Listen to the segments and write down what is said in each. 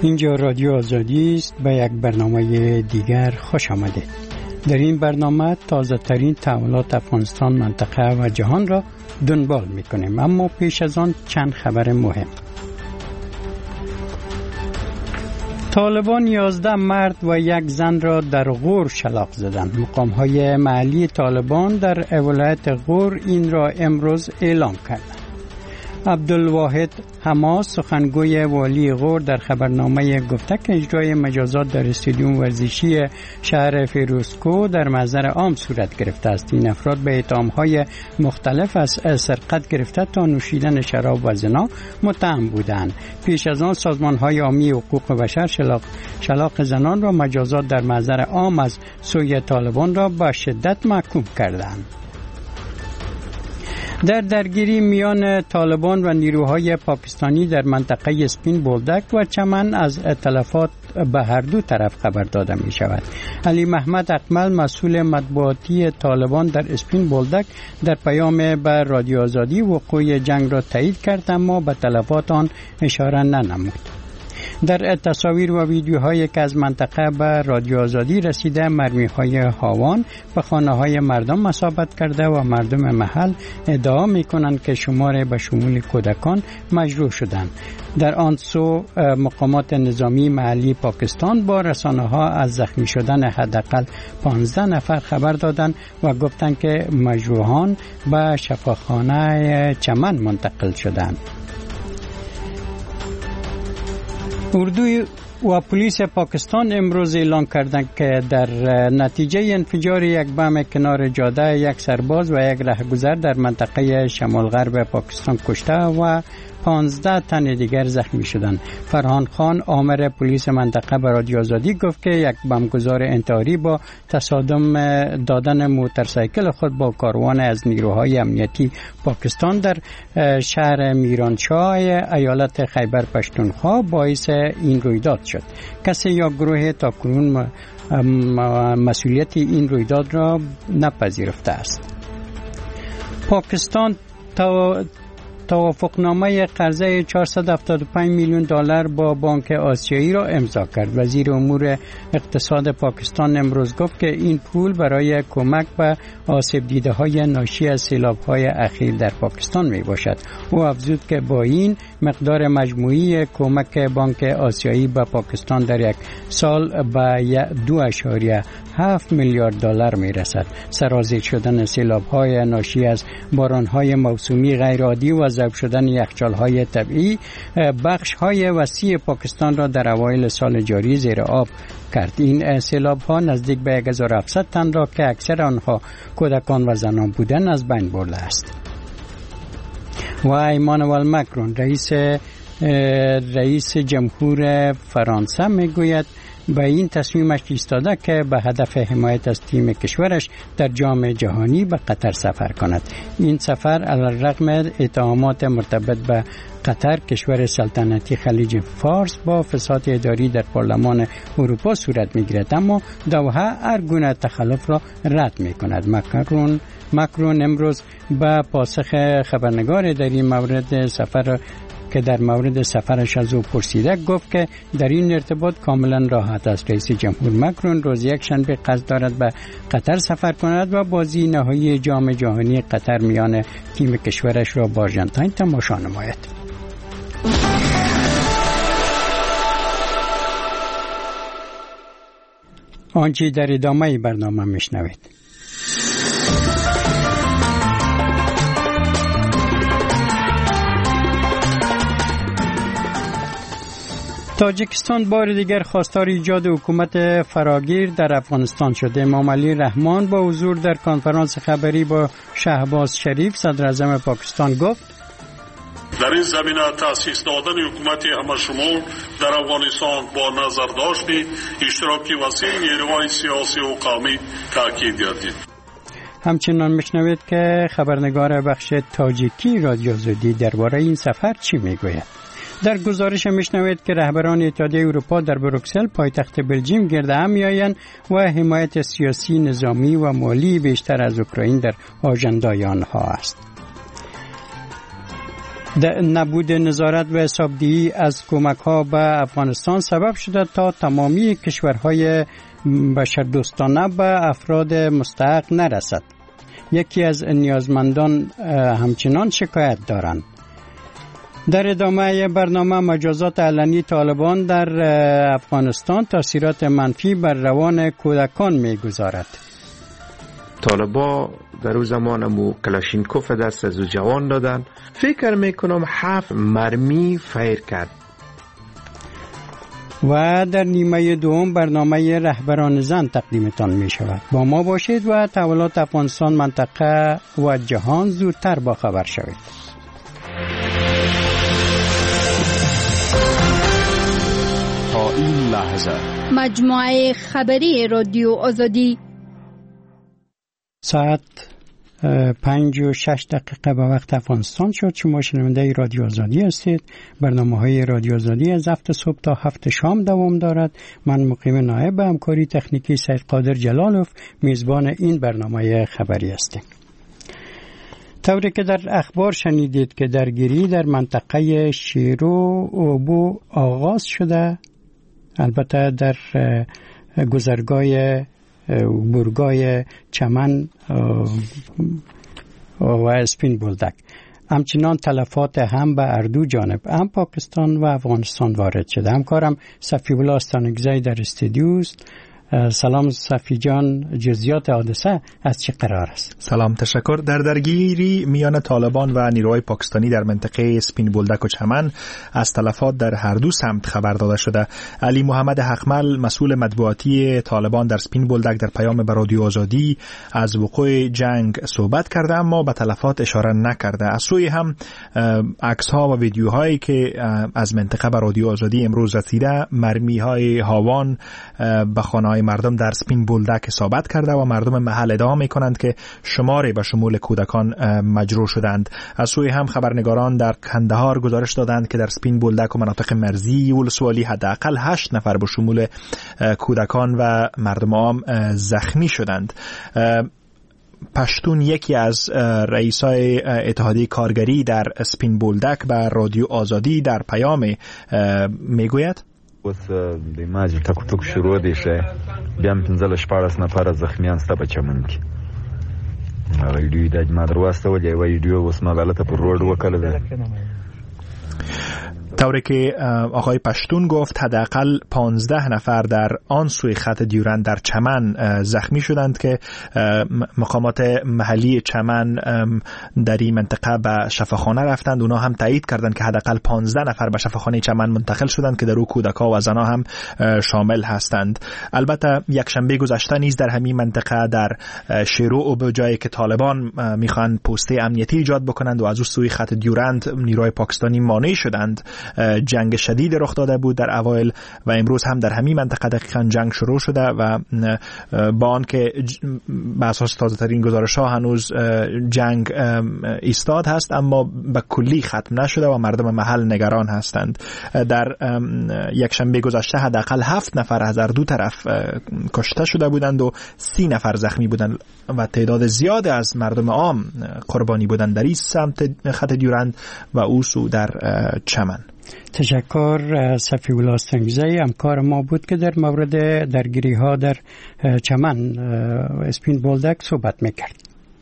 اینجا رادیو آزادی است. به یک برنامه دیگر خوش آمدید. در این برنامه تازه ترین تحولات افغانستان، منطقه و جهان را دنبال می کنیم، اما پیش از آن چند خبر مهم. طالبان 11 مرد و یک زن را در غور شلاق زدند. مقام‌های محلی طالبان در ولایت غور این را امروز اعلام کردند. عبدالواحد حماس، سخنگوی والی غور، در خبرنامه گفته که اجرای مجازات در استادیوم ورزشی شهر فیروزکوه در محضر عام صورت گرفته است. این افراد به اتهام‌های مختلف از سرقت گرفته تا نوشیدن شراب و زنا متهم بودند. پیش از آن سازمان‌های عامی حقوق بشر شلاق زنان را مجازات در محضر عام از سوی طالبان را به شدت محکوم کردند. در درگیری میان طالبان و نیروهای پاکستانی در منطقه اسپین بولدک و چمن از تلفات به هر دو طرف خبر داده می شود. علی محمد اکمل، مسئول مطبوعاتی طالبان در اسپین بولدک، در پیام به رادیو آزادی وقوع جنگ را تایید کرد، اما به تلفات آن اشاره ننمود. در تصاویر و ویدیوهایی که از منطقه به رادیو آزادی رسیده، مرمی‌های هاوان به خانه‌های مردم اصابت کرده و مردم محل ادعا می‌کنند که شمار به شمول کودکان مجروح شدند. در آن سو مقامات نظامی محلی پاکستان با رسانه‌ها از زخمی شدن حداقل 15 نفر خبر دادند و گفتند که مجروحان به شفاخانه چمن منتقل شدند. اردو و پلیس پاکستان امروز اعلام کردند که در نتیجه انفجار یک بم کنار جاده، یک سرباز و یک رهگذر در منطقه شمال غرب پاکستان کشته و 15 تن دیگر زخمی شدند. فرهان خان، آمر پلیس منطقه، به رادیو آزادی گفت که یک بمبگذار انتحاری با تصادم دادن موتورسایکل خود با کاروان از نیروهای امنیتی پاکستان در شهر میرانشاه ایالت خیبر پشتونخوا باعث این رویداد شد. کسی یا گروه تاکنون مسئولیت این رویداد را نپذیرفته است. پاکستان توافقنامه قرضه 475 میلیون دلار با بانک آسیایی را امضا کرد. وزیر امور اقتصاد پاکستان امروز گفت که این پول برای کمک به آسیب دیده‌های ناشی از سیلاب‌های اخیر در پاکستان می باشد. او افزود که با این مقدار مجموعی کمک بانک آسیایی به پاکستان در یک سال به 2.7 میلیارد دلار می رسد. سرازیر شدن سیلاب‌های ناشی از باران‌های موسمی غیرعادی و ذوب شدن یخچال‌های طبیعی بخش‌های وسیع پاکستان را در اوایل سال جاری زیر آب کرد. این سیلاب‌ها نزدیک به 1700 تن را که اکثر آنها کودکان و زنان بودند از بین برده است. و ایمانوئل ماکرون، رئیس جمهور فرانسه، میگوید به این تصمیمش ایستاده که به هدف حمایت از تیم کشورش در جام جهانی به قطر سفر کند. این سفر علیرغم اتهامات مرتبط به قطر، کشور سلطنتی خلیج فارس، با فساد اداری در پارلمان اروپا صورت می‌گیرد، اما دوحه هر گونه تخلف را رد می‌کند. ماکرون امروز به پاسخ خبرنگار در این مورد در مورد سفرش از او پرسیده گفت که در این ارتباط کاملا راحت است. رئیس جمهور ماکرون روز یک شنبه قصد دارد به قطر سفر کند و بازی نهایی جام جهانی قطر میان تیم کشورش را با آرژانتین تماشا نماید. آنچه در ادامه برنامه میشنوید. تاجیکستان بار دیگر خواستار ایجاد حکومت فراگیر در افغانستان شده. امام علی رحمان با حضور در کنفرانس خبری با شهباز شریف، صدر اعظم پاکستان، گفت در این زمینه تأسیس دادن حکومت همشمول در افغانستان با نظر داشت اشتراکی وسیع نیروهای سیاسی و قومی تاکید گردید. همچنان میشنوید که خبرنگار بخش تاجیکی رادیو آزادی درباره این سفر چی میگوید. در گزارش میشنوید که رهبران اتحادیه اروپا در بروکسل، پایتخت بلژیم، گرد هم میآیند و حمایت سیاسی، نظامی و مالی بیشتر از اوکراین در آژندای آنها است. نبود نظارت و حسابدهی از کمک‌ها به افغانستان سبب شده تا تمامی کشورهای بشردوستانه به افراد مستحق نرسد. یکی از نیازمندان همچنان شکایت دارند. در ادامه برنامه مجازات علنی طالبان در افغانستان تاثیرات منفی بر روان کودکان می‌گذارد. طالبا در اون زمانمو کلاشینکوف دست از جوان دادن. فکر میکنم 7 مرمی فیر کرد. و در نیمه دوم برنامه رهبران زن تقدیمتان می شود. با ما باشید و تحولات افغانستان، منطقه و جهان زودتر با خبر شوید. تا این لحظه مجموعه خبری رادیو آزادی ساعت 5:06 به وقت افغانستان شد. شما شنونده رادیو آزادی هستید. برنامه‌های رادیو آزادی از 7 صبح تا 7 شام دوام دارد. من مقیم نایب به همکاری تکنیکی سید قادر جلالوف میزبان این برنامه خبری هستم. طوری که در اخبار شنیدید که درگیری در منطقه شیرو اوبو آغاز شده، البته در گذرگاه برگای چمن و اسپین بولدک. همچنان تلفات هم به اردو جانب، هم پاکستان و افغانستان وارد شده. همکارم صفی الله استانگزی در استودیو است. سلام صفی جان، جزئیات حادثه از چه قرار است؟ سلام، تشکر. در درگیری میان طالبان و نیروهای پاکستانی در منطقه اسپین بولدک و چمن از تلفات در هر دو سمت خبر داده شده. علی محمد حقمل، مسئول مطبوعاتی طالبان در اسپین بولدک، در پیام به رادیو آزادی از وقوع جنگ صحبت کرده اما به تلفات اشاره نکرده. از سوی هم عکس‌ها و ویدیوهایی که از منطقه به رادیو آزادی امروز رسیده، مرمی‌های هاوان به خانه‌های مردم در اسپین بولدک اصابت کرده و مردم محل ادعا می‌کنند که شماری به شمول کودکان مجروح شدند. از سوی هم خبرنگاران در کندهار گزارش دادند که در اسپین بولدک و مناطق مرزی ولسوالی حداقل 8 نفر به شمول کودکان و مردم عام زخمی شدند. پشتون، یکی از رئیسای اتحادیه کارگری در اسپین بولدک، به رادیو آزادی در پیام میگوید: اوس د ماجر ټکو ټکو شروع دی شه بیا هم 15-14 نفر زخمیان سته په چمن کې. هغه ویډیو د ما درواستولې، یوه ویډیو اوس ما غلطه پر روډ وکړه ده. طوری که آقای پشتون گفت حداقل 15 نفر در آن سوی خط دیورند در چمن زخمی شدند که مقامات محلی چمن در این منطقه به شفاخانه رفتند. اونا هم تایید کردند که حداقل 15 نفر به شفاخانه چمن منتقل شدند که در او کودک‌ها و زن‌ها هم شامل هستند. البته یک شنبه گذشته نیز در همین منطقه در شیرو اوبو، جایی که طالبان میخوان پوسته امنیتی ایجاد بکنند و از او سوی خط دیورند نیروهای پاکستانی مانع شدند، جنگ شدید رخ داده بود در اوایل و امروز هم در همین منطقه دقیقاً جنگ شروع شده و با آنکه به اساس تازه ترین گزارش ها هنوز جنگ ایستاد هست اما به کلی ختم نشده و مردم محل نگران هستند. در یک شنبه گذشته حداقل 7 نفر از هر دو طرف کشته شده بودند و 30 نفر زخمی بودند و تعداد زیاد از مردم عام قربانی بودند در این سمت خط دیورند و اوسو در چمن. تشکر صفی الله استانگزی، همکار ما بود که در مورد درگیری ها در چمن اسپین بولدک صحبت میکرد.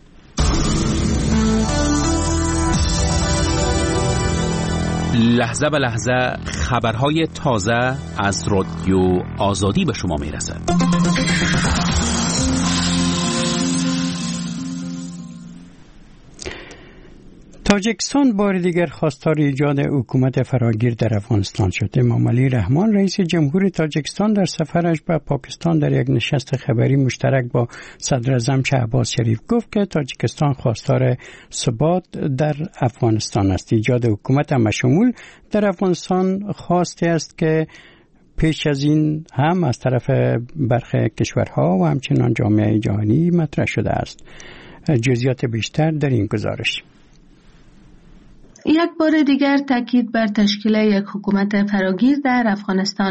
لحظه به لحظه خبرهای تازه از رادیو آزادی به شما میرسد. تاجیکستان بار دیگر خواستار ایجاد حکومت فراگیر در افغانستان شد. امام علی رحمان، رئیس جمهور تاجیکستان، در سفرش به پاکستان در یک نشست خبری مشترک با صدر اعظم شهباز شریف گفت که تاجیکستان خواستار ثبات در افغانستان است. ایجاد حکومت همشمول در افغانستان خواسته است که پیش از این هم از طرف برخی کشورها و همچنان جامعه جهانی مطرح شده است. جزئیات بیشتر در این گزارش. یک بار دیگر تاکید بر تشکیل یک حکومت فراگیر در افغانستان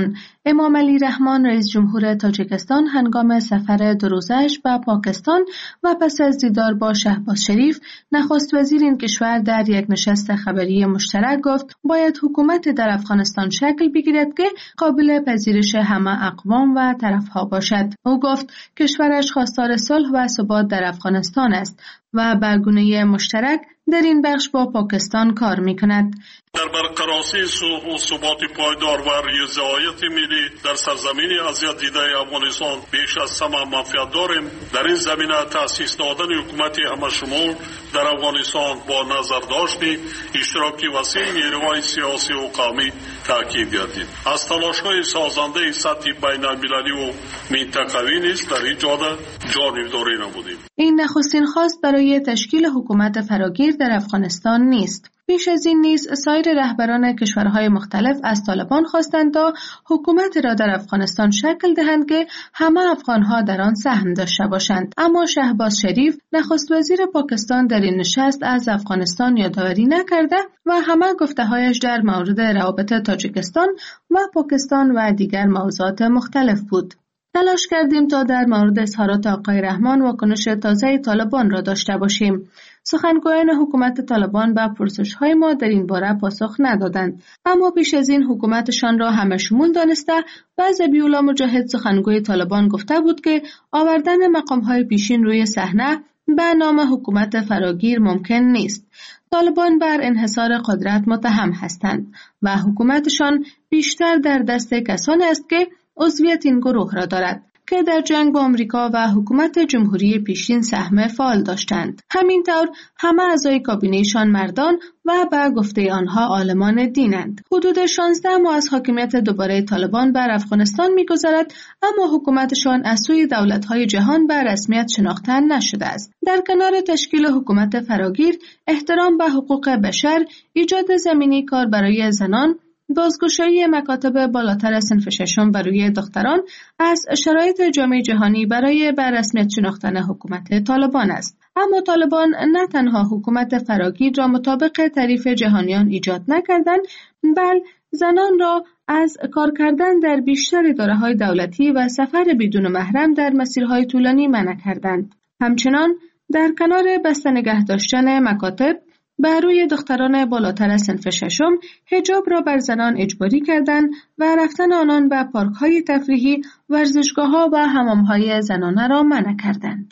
امام علی رحمان رئیس جمهور تاجیکستان هنگام سفر 2 روزه‌اش به پاکستان و پس از دیدار با شهباز شریف نخست وزیر این کشور در یک نشست خبری مشترک گفت باید حکومت در افغانستان شکل بگیرد که قابل پذیرش همه اقوام و طرفها باشد. او گفت کشورش خواستار صلح و ثبات در افغانستان است و برگونه مشترک در این بخش با پاکستان کار می‌کند. در برقراری صلح و ثبات پایدار و رضایت ملی در سرزمین اذیت دیده افغانستان بیش از همه منفعت داریم. در این زمینه تأسیس دادن حکومت همه‌شمول در افغانستان با نظر داشتی اشتراکی وسیع نیروهای سیاسی و قومی تأکید گردید. از تلاش‌های سازنده سطح بین‌المللی و منطقوی نیز در این جهت جانبداری نمودیم. این نخستین خواست برای تشکیل حکومت فراگیر در افغانستان نیست. پیش از این نیز سایر رهبران کشورهای مختلف از طالبان خواستند تا حکومت را در افغانستان شکل دهند که همه افغانها در آن سهم داشته باشند. اما شهباز شریف نخست وزیر پاکستان در این نشست از افغانستان یادآوری نکرده و همه گفته‌هایش در مورد روابط تاجیکستان و پاکستان و دیگر موضوعات مختلف بود. تلاش کردیم تا در مورد اظهارات آقای رحمان واکنش تازه طالبان را داشته باشیم. سخنگویان حکومت طالبان به پرسش‌های ما در این باره پاسخ ندادند، اما پیش از این حکومتشان را همه شمول دانسته و ذبیح‌الله مجاهد سخنگوی طالبان گفته بود که آوردن مقام‌های پیشین روی صحنه به نام حکومت فراگیر ممکن نیست. طالبان بر انحصار قدرت متهم هستند و حکومتشان بیشتر در دست کسانی است که عضویت این گروه را دارد که در جنگ با آمریکا و حکومت جمهوری پیشین سهم فعال داشتند. همینطور همه اعضای کابینه‌شان مردان و به گفته آنها عالمان دینند. حدود 16 ماه از حاکمیت دوباره طالبان بر افغانستان می‌گذرد، اما حکومتشان از سوی دولت‌های جهان به رسمیت شناخته نشده است. در کنار تشکیل حکومت فراگیر، احترام به حقوق بشر، ایجاد زمینه کار برای زنان، بازگشایی مکاتب بالاتر صنف ششم برای دختران از شرایط جامعه جهانی برای به رسمیت شناختن حکومت طالبان است. اما طالبان نه تنها حکومت فراگیر را مطابق تعریف جهانیان ایجاد نکردند، بل زنان را از کار کردن در بیشتر اداره‌های دولتی و سفر بدون محرم در مسیرهای طولانی منع کردند. همچنان در کنار بسته نگه داشتن مکاتب، بر روی دختران بالاتر از صنف ششم حجاب را بر زنان اجباری کردند و رفتن آنان به پارک‌های تفریحی، ورزشگاه‌ها و حمام‌های زنانه را منع کردند.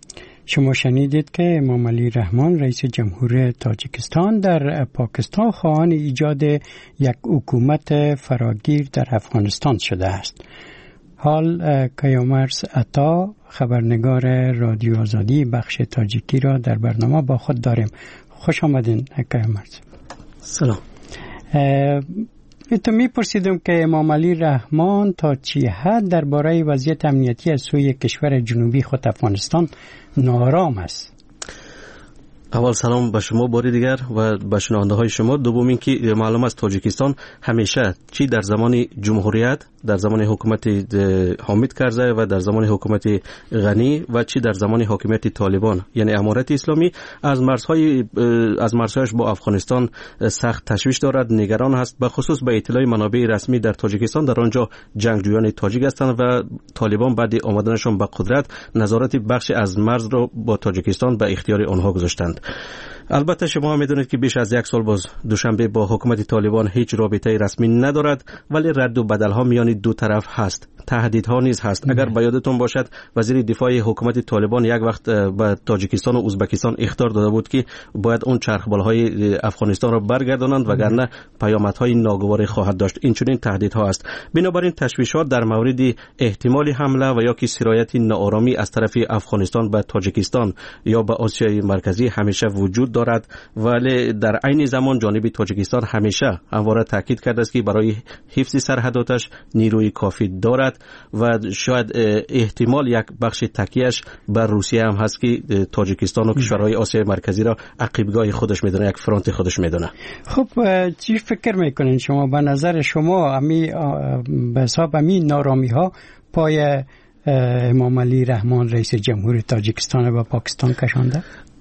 شما شنیدید که امام علی رحمان رئیس جمهور تاجیکستان در پاکستان خواهان ایجاد یک حکومت فراگیر در افغانستان شده است. حال کیامرز عطا خبرنگار رادیو آزادی بخش تاجیکی را در برنامه با خود داریم. خوش آمدین کیامرز. سلام. تو میپرسیدم که امام علی رحمان تا چه حد درباره وضعیت امنیتی از سوی کشور جنوبی خود افغانستان ناآرام است. اول سلام به شما باری دیگر و به شنونده های شما. دوم اینکه معلوم است تاجیکستان همیشه چی در زمان جمهوریت، در زمان حکومت حامد کرزی و در زمان حکومت غنی و چی در زمان حاکمیت طالبان یعنی امارت اسلامی از مرزهایش با افغانستان سخت تشویش دارد، نگران است. به خصوص به اطلاع منابع رسمی در تاجیکستان در آنجا جنگجویان تاجیک هستند و طالبان بعد آمدنشان به قدرت نظارت بخش از مرز را با تاجیکستان به اختیار آنها گذاشتند. البته شما هم میدونید که بیش از یک سال باز دوشنبه با حکومت طالبان هیچ رابطه رسمی ندارد، ولی رد و بدل ها میان دو طرف هست، تهدیدها نیز هست. اگر به یادتون باشد وزیر دفاع حکومت طالبان یک وقت به تاجیکستان و ازبکستان اخطار داده بود که باید اون چرخبالهای افغانستان را برگردانند وگرنه پیامدهای ناگواری خواهد داشت. این چنین تهدیدها است. بنابراین تشویشات در مورد احتمال حمله و یا که سرایت ناآرامی از طرف افغانستان به تاجیکستان یا به آسیای مرکزی همیشه وجود دارد، ولی در عین زمان جانب تاجیکستان همیشه همواره تاکید کرده است که برای حفظ سرحداتش نیروی کافی دارد و شاید احتمال یک بخش تکیهش بر روسیه هم هست که تاجیکستان و کشورهای آسیای مرکزی را عقیبگاه خودش میدونه، یک فرانت خودش میدونه. خب چی فکر میکنین شما؟ به نظر شما به حساب همین نارامی ها پای امام علی رحمان رئیس جمهور تاجیکستان و پاکستان کشانده؟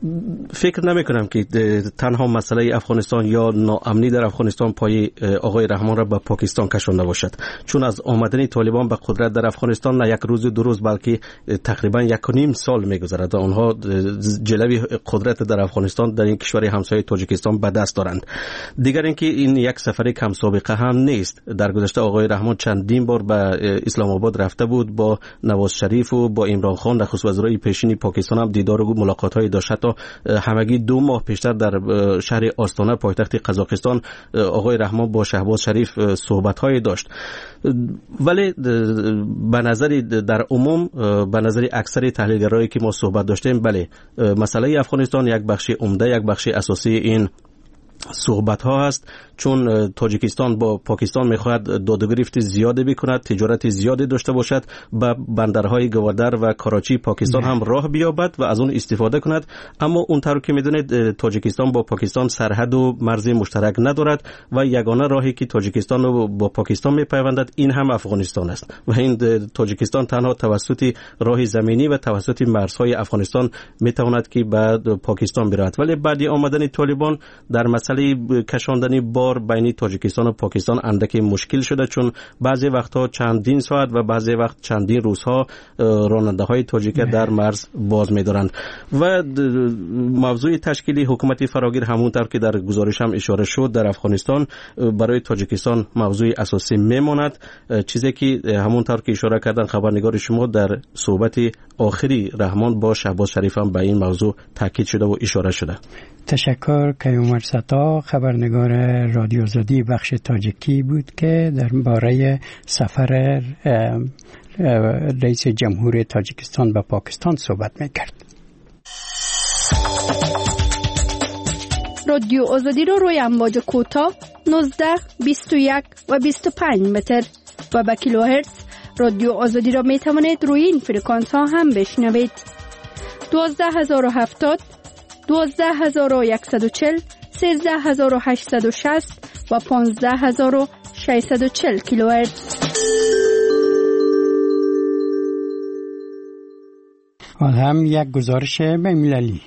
فکر نمی کنم که تنها مسئله افغانستان یا ناامنی در افغانستان پای آقای رحمان را به پاکستان کشانده باشد، چون از آمدن طالبان به قدرت در افغانستان نه یک روز دو روز بلکه تقریبا 1.5 سال میگذرد. آنها جلوی قدرت در افغانستان در این کشور همسایه تاجیکستان به دست دارند. دیگر اینکه این یک سفر کم سابقه هم نیست. در گذشته آقای رحمان چندین بار به اسلام آباد رفته بود، با نواز شریف و با عمران خان نخست وزرای پیشین پاکستان هم دیدار و ملاقات داشت. تا همگی 2 ماه پیشتر در شهر آستانه پایتخت قزاقستان آقای رحمان با شهباز شریف صحبت‌های داشت. ولی به نظر در عموم، به نظر اکثر تحلیلگرایی که ما صحبت داشتیم، بله مسئله افغانستان یک بخش عمده، یک بخش اساسی این صحبت ها هست، چون تاجیکستان با پاکستان میخواهد دادگرفت زیاده بکند، تجارت زیاده داشته باشد، به بندرهای گوادر و کراچی پاکستان هم راه بیابد و از اون استفاده کند. اما اونطور که میدونید تاجیکستان با پاکستان سرحد و مرز مشترک ندارد و یگانه راهی که تاجیکستان رو با پاکستان میپیوندد این هم افغانستان است و این تاجیکستان تنها توسط راه زمینی و توسط مرزهای افغانستان میتواند که به پاکستان برود. ولی بعد آمدن طالبان در مسئله کشاندن بار بین تاجیکستان و پاکستان اندک مشکل شده، چون بعضی وقتها چندین ساعت و بعضی وقت چندین روزها راننده های تاجیک در مرز باز می‌دارند. و موضوع تشکیل حکومت فراگیر همونطور که در گزارش هم اشاره شد در افغانستان برای تاجیکستان موضوع اساسی میماند، چیزی که همونطور که اشاره کردن خبرنگار شما در صحبت آخری رحمان با شهباز شریف هم به این موضوع تاکید شده و اشاره شده. تشکر. کیومر ستا خبرنگار رادیو آزادی بخش تاجیکی بود که درباره سفر رئیس جمهور تاجیکستان به پاکستان صحبت میکرد. رادیو آزادی رو روی امواج کوتاه 19, 21 و 25 متر و به کیلوهرتز رادیو آزادی را میتوانید روی این فرکانس ها هم بشنوید. 12070 12140 13860 و 15640 کیلوهرتز. حال هم یک گزارش بین‌المللی.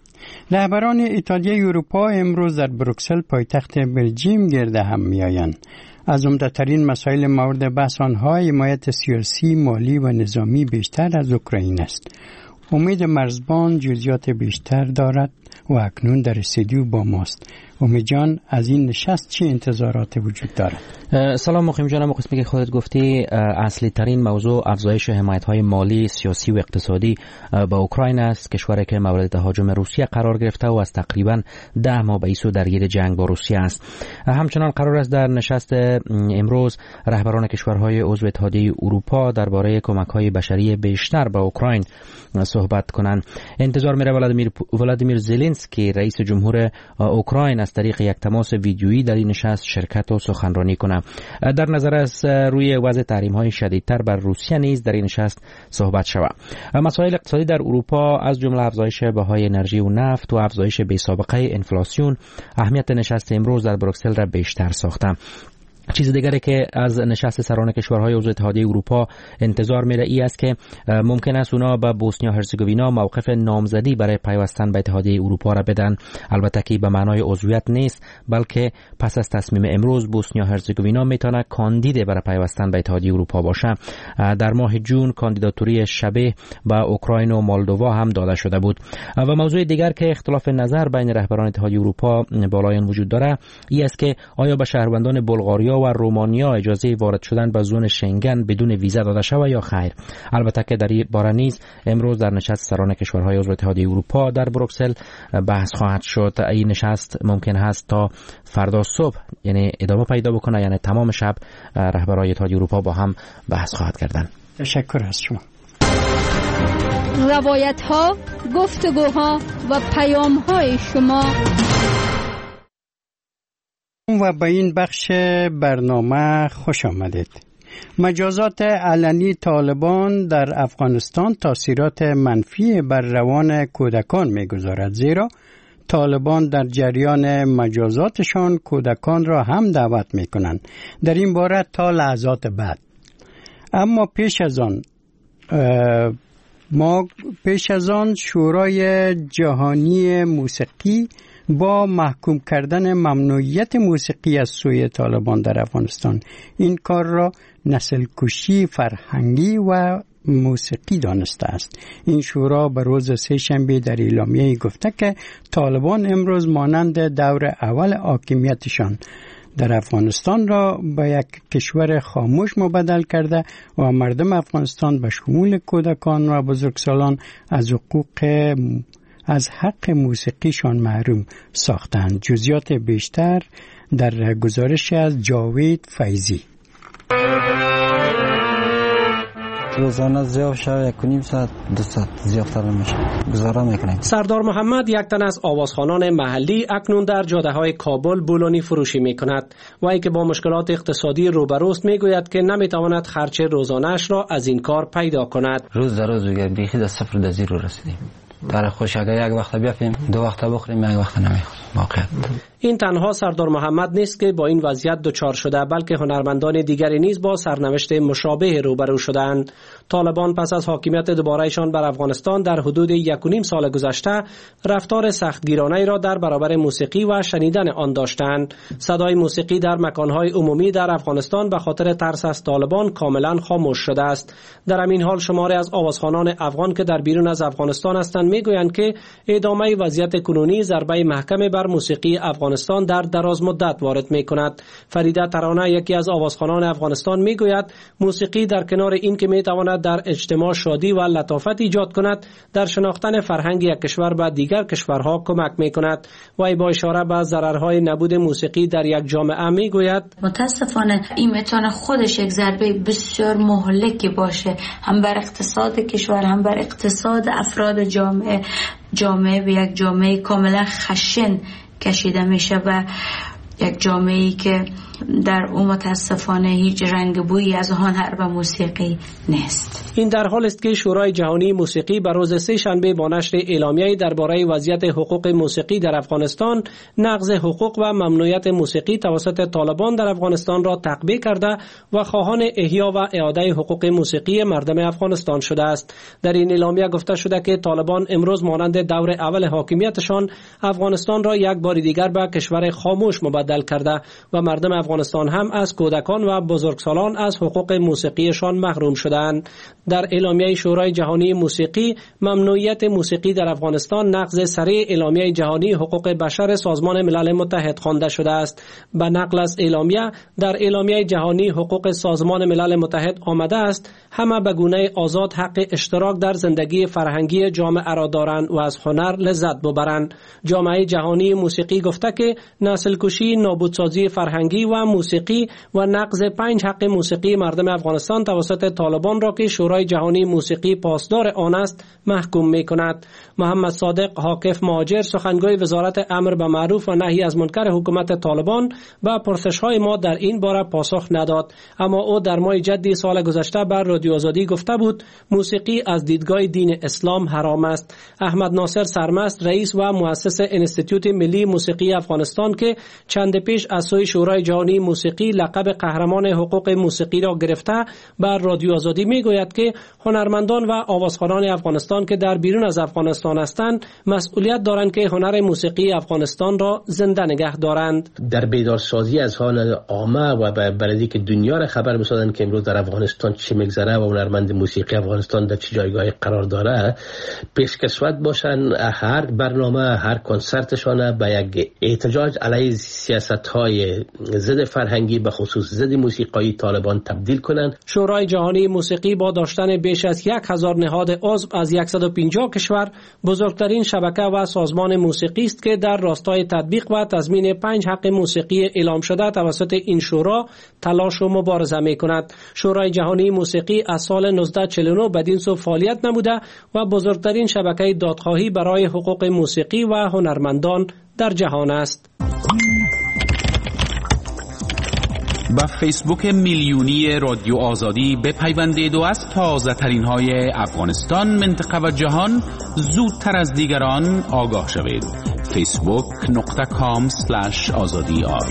رهبران ایتالیای اروپا امروز در بروکسل پایتخت بلژیم گرد هم می‌آیند. از عمده‌ترین مسائل مورد بحث آنها حمایت سیاسی، مالی و نظامی بیشتر از اوکراین است. امید مرزبان جزئیات بیشتر دارد و اکنون در استودیو با ماست. امید جان، از این نشست چه انتظاراتی وجود دارد؟ سلام مقیم جانم. قسمی که خودت گفتی اصلی ترین موضوع افزایش حمایت‌های مالی، سیاسی و اقتصادی با اوکراین است، کشوری که مورد تهاجم روسیه قرار گرفته و از تقریباً 10 ماه به ایسو درگیر جنگ با روسیه است. همچنان قرار است در نشست امروز رهبران کشورهای عضو اتحادیه اروپا درباره کمک‌های بشری بیشتر به اوکراین صحبت کنند. انتظار میره ولادیمیر زلنسکی رئیس جمهور اوکراین از طریق یک تماس ویدیویی در این نشست شرکت و سخنرانی کنه. در نظر است روی وضع تحریم‌های شدیدتر بر روسیه نیز در این نشست صحبت شود. مسائل اقتصادی در اروپا از جمله افزایش بهای انرژی و نفت و افزایش بی‌سابقه انفلاسیون اهمیت نشست امروز در بروکسل را بیشتر ساخته. چیز دیگری که از نشست سران کشورهای عضو اتحادیه اروپا انتظار میره ای است که ممکن است اونا به بوسنیا هرزگوینا موقف نامزدی برای پیوستن به اتحادیه اروپا را بدن. البته که به معنای عضویت نیست، بلکه پس از تصمیم امروز بوسنیا هرزگوینا میتونه کاندید برای پیوستن به اتحادیه اروپا باشه. در ماه جون کاندیداتوری شبیه به اوکراین و مولدووا هم داده شده بود. و موضوع دیگر که اختلاف نظر بین رهبران اتحادیه اروپا بالایان وجود داره ای است که آیا به شهروندان بلغاریا و رومانیا اجازه وارد شدن به زون شنگن بدون ویزا داده شود یا خیر. البته که در این باره نیز امروز در نشست سران کشورهای عضو اتحادیه اروپا در بروکسل بحث خواهد شد. این نشست ممکن هست تا فردا صبح یعنی ادامه پیدا بکنه، یعنی تمام شب رهبران اتحادیه اروپا با هم بحث خواهد کردن. تشکر از شما. روایت ها، گفتگوها و پیام های شما. و به این بخش برنامه خوش آمدید. مجازات علنی طالبان در افغانستان تاثیرات منفی بر روان کودکان می‌گذارد، زیرا طالبان در جریان مجازاتشان کودکان را هم دعوت می‌کنند در این باره تا لحظات بعد. اما پیش از آن ما پیش از آن شورای جهانی موسیقی با محکوم کردن ممنوعیت موسیقی از سوی طالبان در افغانستان این کار را نسل کشی فرهنگی و موسیقی دانسته است. این شورا به روز سه‌شنبه در اعلامیه گفته که طالبان امروز مانند دور اول حاکمیتشان در افغانستان را به یک کشور خاموش مبدل کرده و مردم افغانستان به شمول کودکان و بزرگسالان از حق موسیقیشان محروم ساختند. جزئیات بیشتر در گزارش از جاوید فیضی. روزانه زیاد شب 1.5 ساعت 2 ساعت زیادتر نمیشه گزارا میکنیم. سردار محمد یک تن از آوازخوانان محلی اکنون در جاده‌های کابل بولونی فروشی میکند و ای که با مشکلات اقتصادی روبروست میگوید که نمیتواند خرج روزانه‌اش را از این کار پیدا کند. روز در روز بیخی از صفر تا زیرو رسیدیم. در خوش اگر یک وقت بیافیم 2 وقت بخوریم یک وقت نمیخوریم. واقعا این تنها سردار محمد نیست که با این وضعیت دچار شده، بلکه هنرمندان دیگری نیز با سرنوشت مشابه روبرو شدند. طالبان پس از حاکمیت دوباره‌شان بر افغانستان در حدود 1.5 سال گذشته رفتار سختگیرانه‌ای را در برابر موسیقی و شنیدن آن داشتند. صدای موسیقی در مکان‌های عمومی در افغانستان به خاطر ترس از طالبان کاملا خاموش شده است. در همین حال شماری از آوازخوانان افغان که در بیرون از افغانستان هستند میگویند که ادامه وضعیت کنونی ضربه محکم بر موسیقی افغانستان در دراز مدت وارد می‌کند. فریده ترانه یکی از آوازخوانان افغانستان میگوید موسیقی در کنار این که میتواند در اجتماع شادی و لطافت ایجاد کند، در شناختن فرهنگ یک کشور به دیگر کشورها کمک می‌کند. و با اشاره به ضررهای نبود موسیقی در یک جامعه میگوید متاسفانه این میتونه خودش یک ضربه بسیار مهلکی باشه، هم بر اقتصاد کشور هم بر اقتصاد افراد جامعه به یک جامعه کاملا خشن کشیده میشه و یک جامعه‌ای که در اون متاسفانه هیچ رنگ بویی از هنر و موسیقی نیست. این در حال است که شورای جهانی موسیقی بر روز سه‌شنبه با نشر اعلامیه‌ای درباره وضعیت حقوق موسیقی در افغانستان، نقض حقوق و ممنوعیت موسیقی توسط طالبان در افغانستان را تقبیح کرده و خواهان احیا و اعاده حقوق موسیقی مردم افغانستان شده است. در این اعلامیه گفته شده که طالبان امروز مانند دور اول حاکمیتشان افغانستان را یک بار دیگر به کشور خاموش مبدل کرده و مردم افغانستان هم از کودکان و بزرگسالان از حقوق موسیقیشان محروم شدند. در اعلامیه شورای جهانی موسیقی ممنوعیت موسیقی در افغانستان نقض صریح اعلامیه جهانی حقوق بشر سازمان ملل متحد خوانده شده است. به نقل از اعلامیه در اعلامیه جهانی حقوق سازمان ملل متحد آمده است همه به گونه آزاد حق اشتراک در زندگی فرهنگی جامعه را دارند و از هنر لذت ببرند. جامعه جهانی موسیقی گفته که نسل کشی، نابودسازی فرهنگی و موسیقی و نقض 5 حق موسیقی مردم افغانستان توسط طالبان را که شورای جهانی موسیقی پاسدار آن است محکوم می‌کند. محمد صادق حاکف مهاجر سخنگوی وزارت امر به معروف و نهی از منکر حکومت طالبان به پرسش‌های ما در این باره پاسخ نداد، اما او در ماه جدی سال گذشته بر رادیو آزادی گفته بود موسیقی از دیدگاه دین اسلام حرام است. احمد ناصر سرمست رئیس و مؤسس انستیتوت ملی موسیقی افغانستان که چند پیش از سوی شورای جهانی موسیقی لقب قهرمان حقوق موسیقی را گرفته بر رادیو آزادی میگوید که هنرمندان و آوازخوانان افغانستان که در بیرون از افغانستان هستند مسئولیت دارند که هنر موسیقی افغانستان را زنده نگه دارند. در بیدارسازی از حال عامه و برای که دنیا را خبر بسازند که امروز در افغانستان چه میگذره و هنرمند موسیقی افغانستان در چه جایگاهی قرار داره، پیشکسوت باشن هر برنامه هر کنسرتشان به یک احتجاج علیه سیاست‌های ضد فرهنگی به خصوص ضد موسیقی طالبان تبدیل کنند. شورای جهانی موسیقی با داشتن بیش از 1000 نهاد عضو از 150 کشور بزرگترین شبکه و سازمان موسیقی است که در راستای تطبیق و تضمین 5 حق موسیقی اعلام شده توسط این شورا تلاش و مبارزه می‌کند. شورای جهانی موسیقی از سال 1949 بدین سو فعالیت نموده و بزرگترین شبکه دادخواهی برای حقوق موسیقی و هنرمندان در جهان است. با فیسبوک میلیونی رادیو آزادی بپیوندید و از تازه ترین های افغانستان، منطقه و جهان زودتر از دیگران آگاه شوید. facebook.com/azadi.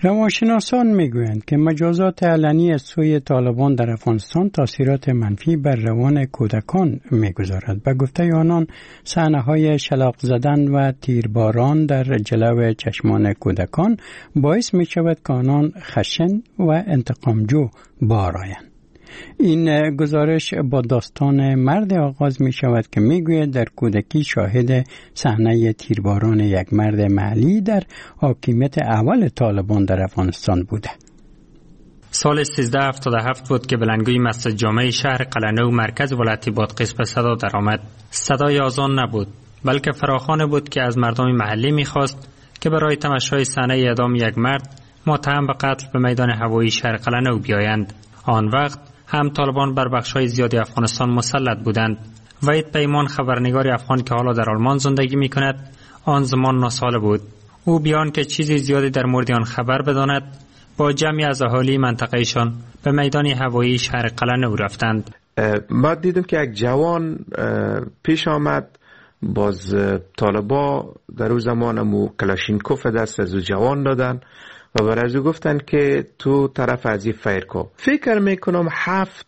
روانشناسان میگویند که مجازات علنی از سوی طالبان در افغانستان تاثیرات منفی بر روان کودکان میگذارد. به گفته آنان صحنه‌های شلاق زدن و تیرباران در جلو چشمان کودکان باعث می شود که آنان خشن و انتقامجو بارآیند. این گزارش با داستان مرد آغاز می شود که می گوید در کودکی شاهد صحنه تیرباران یک مرد محلی در حاکمیت اول طالبان در افغانستان بوده. سال 1377 بود که بلندگوی مسجد جامع شهر قلعه‌نو مرکز ولایت بادغیس به صدا درآمد. صدای آذان نبود، بلکه فراخوان بود که از مردم محلی می‌خواست که برای تماشای صحنه اعدام یک مرد متهم به قتل به میدان هوایی شهر قلعه‌نو بیایند. آن وقت هم طالبان بر بخش‌های زیادی افغانستان مسلط بودند. وحید پیمان، خبرنگار افغان که حالا در آلمان زندگی می‌کند، آن زمان 9 ساله بود. او بیان که چیزی زیادی در مورد آن خبر بداند، با جمعی از اهالی منطقهشان به میدان هوایی شهر قلعه‌نو رفتند. ما دیدیم که یک جوان پیش آمد، باز طالبا در اون زمان کلاشینکوف دست از او جوان دادن و برای او گفتن که تو طرف از این فیر کو. فکر میکنم 7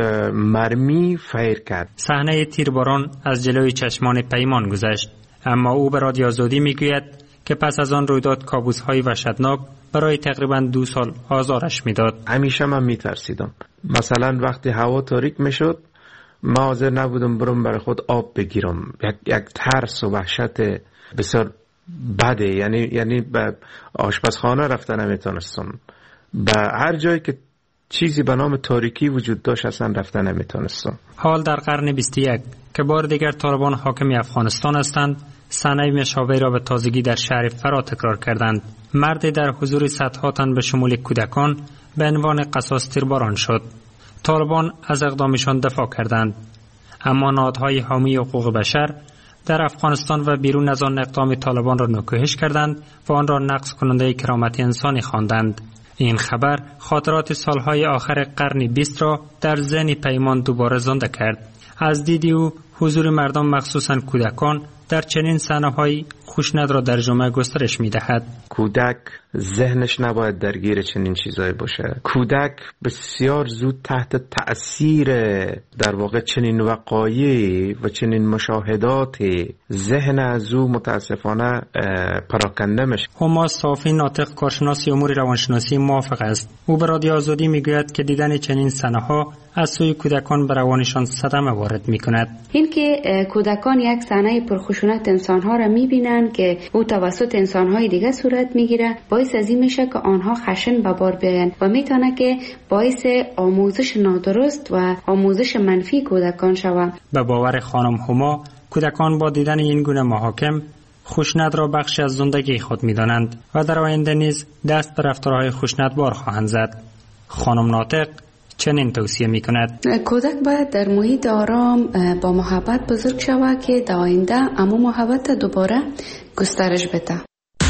مرمی فیر کرد. صحنه تیرباران از جلوی چشمان پیمان گذشت، اما او به رادیو آزادی میگوید که پس از آن رویداد کابوس‌های وحشتناک برای تقریباً 2 سال آزارش میداد. همیشه من میترسیدم. مثلا وقتی هوا تاریک میشد، ما حاضر نبودم برم برای خود آب بگیرم. یک ترس و وحشت بسیار بده. یعنی به آشپزخانه رفتن نمیتونستم. به هر جایی که چیزی به نام تاریکی وجود داشت اصلا رفتن نمیتونستم. حال در قرن 21 که بار دیگر طالبان حاکم افغانستان هستند، صحنه مشابهی را به تازگی در شهر فرا تکرار کردند. مردی در حضور صدها تن به شمول کودکان به عنوان قصاص تیرباران شد. طالبان از اقدامشان دفاع کردند، اما نهادهای حامی حقوق بشر در افغانستان و بیرون از آن اقدام طالبان را نکوهش کردند و آن را نقض کننده کرامت انسانی خواندند. این خبر خاطرات سالهای آخر قرن 20 را در ذهن پیمان دوباره زنده کرد. از دید او حضور مردم مخصوصاً کودکان در چنین صحنه‌های خشونت را در جامعه گسترش می‌دهد. کودک ذهنش نباید درگیر چنین چیزایی باشه. کودک بسیار زود تحت تأثیر در واقع چنین وقایع و چنین مشاهدات ذهن از او متاسفانه پراکنده میشه. هما صافی ناطق، کارشناس امور روانشناسی، موافق است. او به رادیو آزادی میگوید که دیدن چنین صحنه‌ها از سوی کودکان به روانشان صدمه وارد می‌کند. این که کودکان یک صحنه پرخشونت انسان‌ها را می‌بینند که او توسط انسان‌های دیگه صورت می‌گیره، باعث از این میشه که آنها خشن به بار بیایند و میتونه که باعث آموزش نادرست و آموزش منفی کودکان شود. به باور خانم هما، کودکان با دیدن این گونه محاکم خشونت را بخشی از زندگی خود می‌دانند و در آینده نیز دست به رفتارهای خشونتبار خواهند زد. خانم ناطق چنین توصیه می‌کند: کودک باید در محیط آرام با محبت بزرگ شود که در آینده اما محبت دوباره گسترش بده.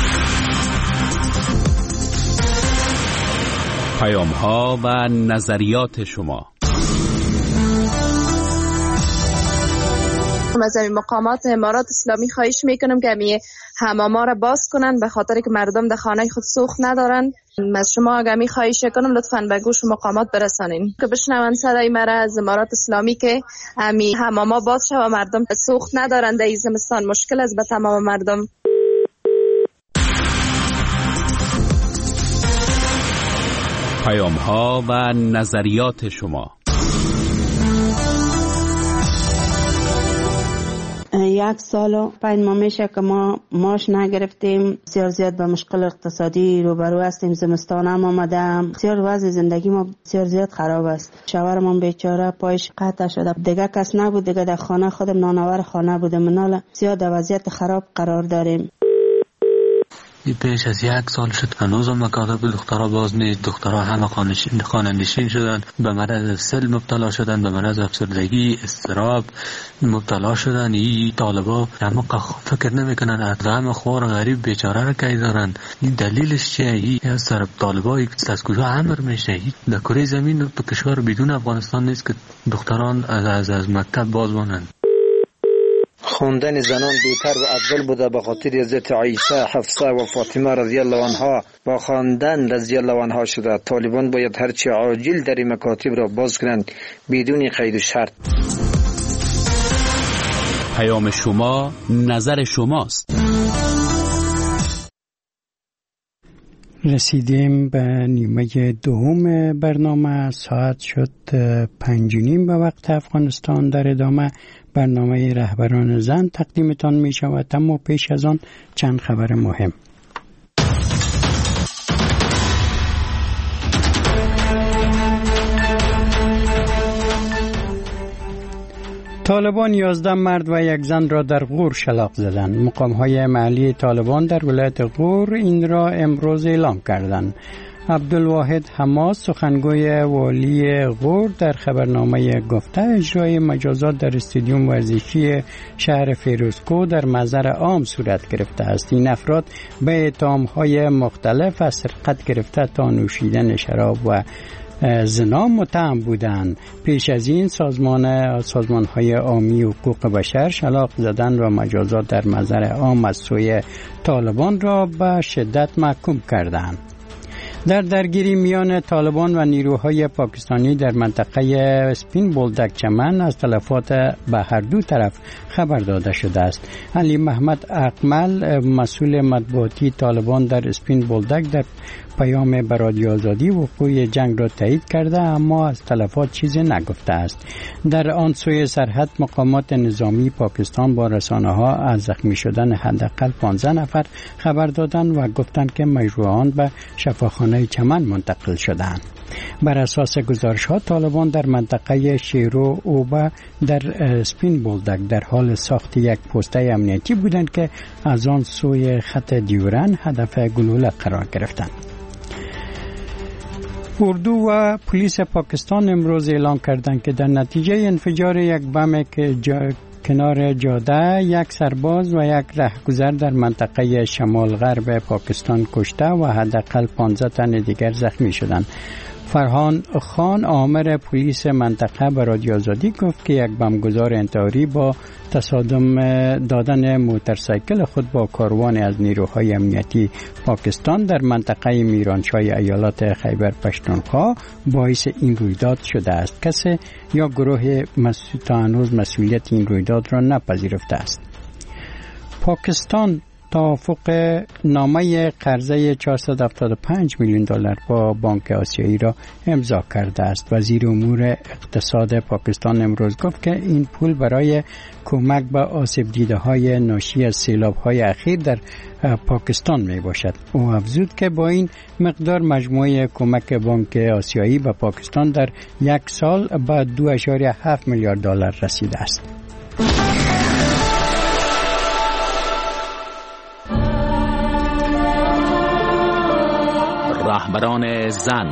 پیام‌ها و نظریات شما. از مقامات امارات اسلامی خواهش میکنم که حماما را باز کنن، به خاطر که مردم در خانه خود سوخت ندارن. از شما اگه خواهش کنم لطفاً به گوش مقامات برسانین که بشنون صدای مرا از امارات اسلامی که حماما باز شد و مردم سوخت ندارن. در این زمستان مشکل است به تمام مردم. پیام‌ها و نظریات شما. یک سال و 5 ماه میشه که ما ماش نگرفتیم. بسیار زیاد به مشکل اقتصادی روبرو هستیم. زمستان هم آمده، بسیار وضع زندگی ما بسیار زیاد خراب است. شوهرم بیچاره پایش قطع شده، دیگه کس نبود، دیگه در خانه خودم نانآور خانه بودم. منال زیاد وضعیت خراب قرار داریم. پیش از 1 سال شد هنوز هم مکاتب دخترها باز نیست. دخترها همه خانه نشین شدن، به مرض سل مبتلا شدن، به مرض افسردگی، اضطراب مبتلا شدن. این طالبا همه فکر نمیکنن از همه خوار غریب بیچاره را کی دارن. این دلیلش چیه؟ این از طرف طالبا از کجا امر میشه؟ در کره زمین تو کشور بدون افغانستان نیست که دختران از مکتب باز مانند. خواندن زنان بهتر و افضل بوده به خاطر حضرت عایشه، حفصه و فاطمه رضی الله عنها با خواندن رضی الله عنها شده. طالبان باید هرچی عاجل در این مکاتب را باز کنند بدون قید و شرط. پیام شما، نظر شماست. رسیدیم به نیمه دوم برنامه. ساعت شد 5:30 به وقت افغانستان. در ادامه برنامه رهبران زن تقدیمتان می شود، اما پیش از آن چند خبر مهم. طالبان 11 مرد و یک زن را در غور شلاق زدند. مقام‌های محلی طالبان در ولایت غور این را امروز اعلام کردند. عبدالواحد حماس سخنگوی والی غور در خبرنامه گفته اجرای مجازات در استادیوم ورزشی شهر فیروزکوه در محضر عام صورت گرفته است. این افراد به اتهام‌های مختلف از سرقت گرفته تا نوشیدن شراب و زنا متهم بودند. پیش از این سازمان‌های عامی حقوق بشر شلاق زدن و مجازات در محضر عام از سوی طالبان را به شدت محکوم کردند. در درگیری میان طالبان و نیروهای پاکستانی در منطقه اسپین بولدک چمن از تلفات به هر دو طرف خبر داده شده است. علی محمد اقمل مسئول مطبوعاتی طالبان در اسپین بولدک در پیام به رادیو آزادی وقوع جنگ را تایید کرده، اما از تلفات چیزی نگفته است. در آن سوی سرحد مقامات نظامی پاکستان با رسانه‌ها از زخمی شدن حداقل 15 نفر خبر دادند و گفتند که مجروحان به شفاخانه چمن منتقل شدند. بر اساس گزارش‌ها طالبان در منطقه شیرو اوبا در اسپین بولدک در حال ساخت یک پوسته امنیتی بودند که از آن سوی خط دیورن هدف گلوله قرار گرفتند. اردو و پلیس پاکستان امروز اعلام کردند که در نتیجه انفجار یک بم کنار جاده یک سرباز و یک رهگذر در منطقه شمال غرب پاکستان کشته و حداقل 15 تن دیگر زخمی شدند. فرهان خان آمر پلیس منطقه به رادیو آزادی گفت که یک بمبگذار انتحاری با تصادم دادن موتورسایکل خود با کاروان از نیروهای امنیتی پاکستان در منطقه میرانشاه ایالات خیبر پختونخوا باعث این رویداد شده است. کسی یا گروه تا هنوز مسئولیت این رویداد را نپذیرفته است. پاکستان توافق نامه قرضه 475 میلیون دلار با بانک آسیایی را امضا کرده است. وزیر امور اقتصاد پاکستان امروز گفت که این پول برای کمک به آسیب دیده‌های ناشی از سیلاب‌های اخیر در پاکستان می باشد. او افزود که با این مقدار مجموعه کمک بانک آسیایی به پاکستان در یک سال به 2.7 میلیارد دلار رسیده است. رهبران زن.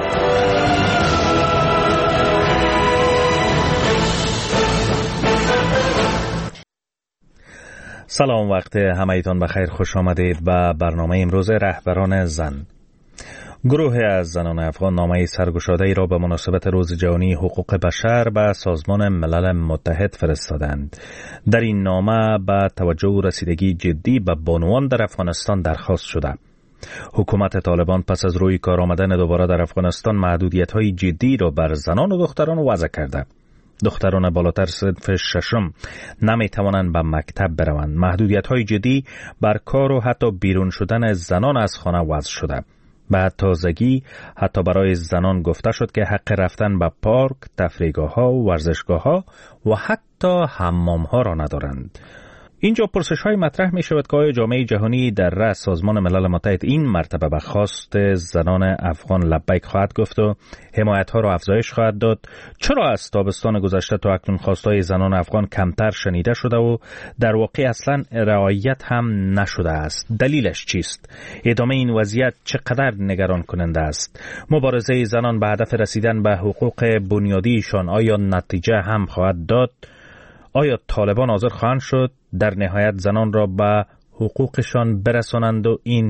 سلام، وقت همه‌تان بخیر. خوش آمدید به برنامه امروز رهبران زن. گروه از زنان افغان نامه سرگشاده‌ای را به مناسبت روز جهانی حقوق بشر به سازمان ملل متحد فرستادند. در این نامه به توجه و رسیدگی جدی به بانوان در افغانستان درخواست شده. حکومت طالبان پس از روی کار آمدن دوباره در افغانستان محدودیت‌های جدی را بر زنان و دختران وضع کرده. دختران بالاتر صنف ششم نمی توانند به مکتب بروند. محدودیت‌های جدی بر کار و حتی بیرون شدن زنان از خانه وضع شده. به تازگی حتی برای زنان گفته شد که حق رفتن به پارک، تفریحگاه‌ها و ورزشگاه‌ها و حتی حمام‌ها را ندارند. اینجا پرسش‌های مطرح می شود که آیا جامعه جهانی در رأس سازمان ملل متحد این مرتبه به خواست زنان افغان لبیک خواهد گفت و حمایت‌ها را افزایش خواهد داد؟ چرا از تابستان گذشته تا اکنون خواست‌های زنان افغان کمتر شنیده شده و در واقع اصلاً رعایت هم نشده است؟ دلیلش چیست؟ ادامه این وضعیت چقدر نگران کننده است؟ مبارزه زنان به هدف رسیدن به حقوق بنیادیشان آیا نتیجه هم خواهد داد؟ آیا طالبان حاضر خواهند شد در نهایت زنان را به حقوقشان برسانند و این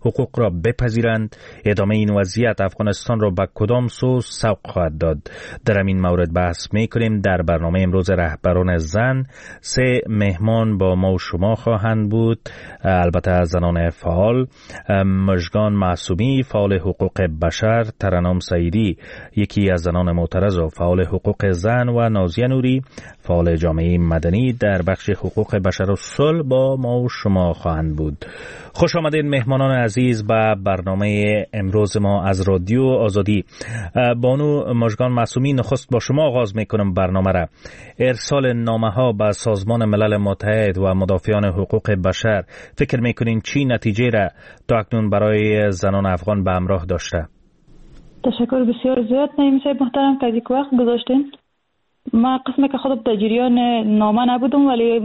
حقوق را بپذیرند، ادامه این وضعیت افغانستان را به کدام سو سوق خواهد داد؟ در این مورد بحث می‌کنیم. در برنامه امروز رهبران زن 3 مهمان با ما و شما خواهند بود، البته زنان فعال: مژگان معصومی، فعال حقوق بشر، ترنم سعیدی، یکی از زنان معترض و فعال حقوق زن، و نازیه نوری، فعال جامعه مدنی در بخش حقوق بشر و صلح با ما و شما خواهند بود. خوش آمدید مهمانان عزیز به برنامه امروز ما از رادیو آزادی. بانو مژگان معصومی، نخست با شما آغاز میکنم برنامه را. ارسال نامه ها به سازمان ملل متحد و مدافعان حقوق بشر، فکر میکنین چی نتیجه را تا اکنون برای زنان افغان به همراه داشته؟ تشکر بسیار زیاد نعیم صاحب محترم که یک وقت گذاشتین. ما قسمی که خود در جریان نامه نبودم، ولی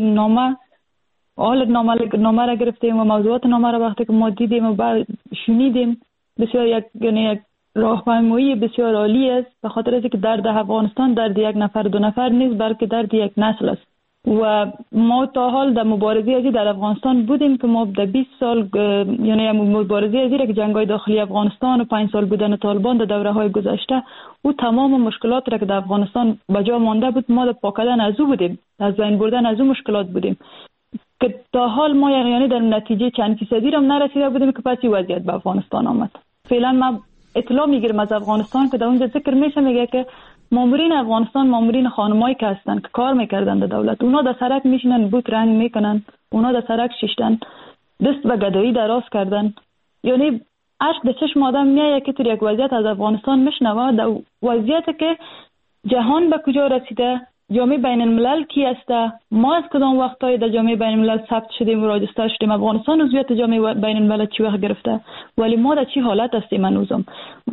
نامه را گرفتیم و موضوعات نامه را وقتی که ما دیدیم و بعد شنیدیم، بسیار یک راهپیمایی بسیار عالی است، به خاطر اینکه درد افغانستان درد یک نفر دو نفر نیست، بلکه درد یک نسل است. و ما تا حال در مبارزه ازی در افغانستان بودیم که ما در 20 سال، یعنی مبارزه ازی را که جنگ‌های داخلی افغانستان و 5 سال بودن طالبان در دوره‌های گذشته، او تمام مشکلات را که در افغانستان به جا مانده بود، ما در پاکدن از او بودیم، از بین بردن از او مشکلات بودیم که تا حال ما یعنی در نتیجه چند فیصدی را نرسیده بودیم که پس این وضعیت به افغانستان آمد. فعلا ما اطلاع میگیرم از افغانستان که در اونجا ذکر میشه، میگه که مامورین افغانستان مامورین خانمایی که هستن که کار میکردن در دولت، اونا در سرک میشینن، بوت رنگ میکنن، اونا در سرک ششتن، دست به گدایی دراز کردن. یعنی اشک در چشم آدم میایه که یک وضعیت از افغانستان میشنوه، در وضعیتی که جهان به کجا رسیده، جامعه بین الملل کی است، ما از کدام وقتای در جامعه بین الملل ثبت شدیم و راجستر شدیم، افغانستان عضویت جامعه بین الملل چی وقت گرفته، ولی ما در چی حالت هستیم هنوزم.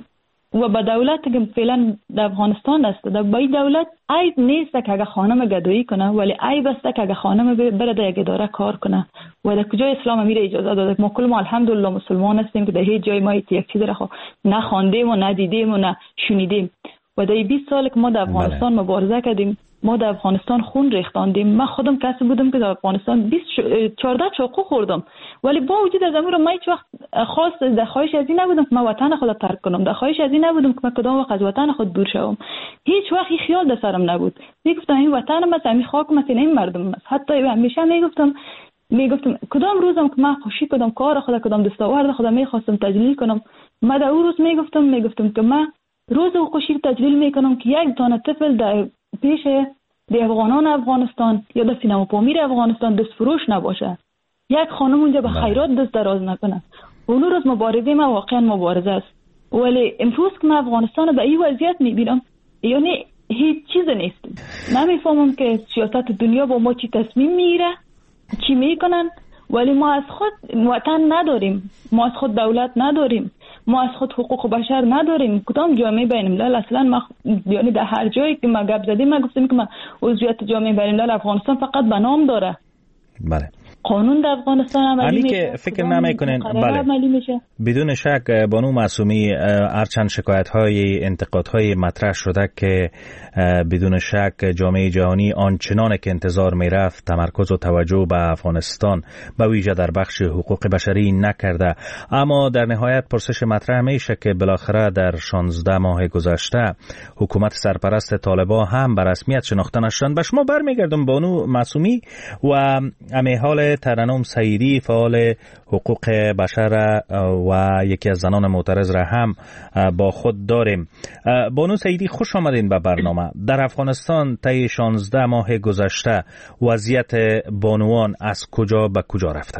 و به دولت که فعلا در افغانستان است، در این دولت عیب نیست که اگه خانم گدایی کنه، ولی عیب است که اگه خانم بره در یک اداره کار کنه. و در کجای اسلام امیر اجازه داده؟ ما کل الحمدلله مسلمان هستیم که در هیچ جای ما یک چیز را نه خواندیم و نه دیدیم و نه شنیدیم. و در 20 سال که ما در افغانستان مبارزه کردیم، ما در افغانستان خون ریختاندیم. من خودم کسی بودم که در افغانستان 14 چاقو خوردم، ولی با وجود از امور ما هیچ وقت در خواهش از این نبودم که من وطن خود ترک کنم، در خواهش از این نبودم که من کدام وقت از وطن خود دور شوم. هیچ وقت این خیال در سرم نبود. میگفتم این وطنم است، این خاکم است، این مردم است. حتی همیشه میگفتم کدام روزم که من خوشی کدام کار خود، کدام دستاورد خود میخواستم تجلیل کنم، من در اون روز میگفتم که من روز خوشی تجلیل میکنم که یک دانه طفل در پیش افغانان افغانستان یا در سینما پامیر افغانستان دست فروش نباشه، یک خانم اونجا به خیرات دست دراز نکنه. اون روز مبارزه ما واقعا مبارزه است. ولی امروز که من افغانستان به این وضعیت میبینم، یعنی هیچ چیز نیست. نمیفهمم که سیاست دنیا با ما چی تصمیم میگیره، چی میکنن، ولی ما از خود وطن نداریم، ما از خود دولت نداریم، ما از خود حقوق بشر نداریم. کدام جامعه بین الملل اصلا ما، یعنی در هر جایی که ما گپ زدیم ما گفتیم که ما عضویت جامعه بین الملل افغانستان فقط به نام داره. بله. قانون در افغانستان عملی میشه که فکر نمیکنین. بله. بدون شک بانو معصومی، هرچند شکایت‌های انتقادهای مطرح شده که بدون شک جامعه جهانی آنچنان که انتظار میرفت تمرکز و توجه به افغانستان به ویژه در بخش حقوق بشری نکرده، اما در نهایت پرسش مطرح میشه که بالاخره در 16 ماه گذشته حکومت سرپرست طالبان هم به رسمیت شناخته نشدند. به شما برمیگردم بانو معصومی و امیحال ترنم سعیدی، فعال حقوق بشر و یکی از زنان معترض را هم با خود داریم. بانو سعیدی، خوش آمدین به برنامه. در افغانستان طی 16 ماه گذشته وضعیت بانوان از کجا به کجا رفته؟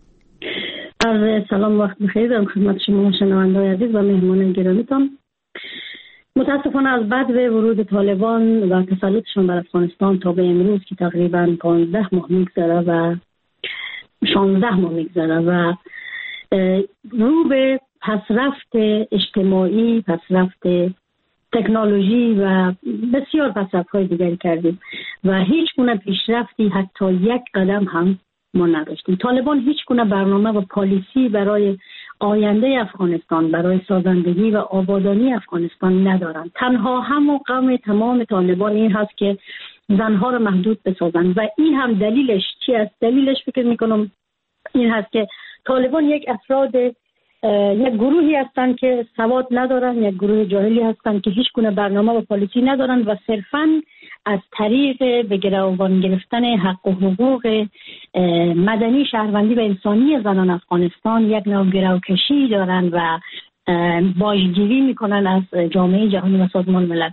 عرض سلام، وقت بخیر خدمت شما شنوندگان عزیز و مهمانان گرامیتان. متاسفانه از بعد ورود طالبان و تسلطشان بر افغانستان تا به امروز که تقریبا 15 ماه میگذره و 16 ماه میگذره و رو به پسرفت اجتماعی، پسرفت تکنولوژی و بسیار پسرفت‌های دیگری کردیم و هیچ گونه پیشرفتی حتی یک قدم هم ما نداشتیم. طالبان هیچ گونه برنامه و پالیسی برای آینده افغانستان، برای سازندگی و آبادانی افغانستان ندارند. تنها هم و غم تمام طالبان این هست که زنها را محدود بسازند و این هم دلیلش چی است؟ دلیلش فکر میکنم این هست که طالبان یک افراد یک گروهی هستند که سواد ندارن، یک گروه جاهلی هستند که هیچ گونه برنامه و پالیسی ندارن و صرفاً از طریق به گروگان گرفتن حق و حقوق مدنی، شهروندی و انسانی زنان افغانستان یک نوع گروکشی دارن و باجگیری میکنن از جامعه جهانی و سازمان ملل.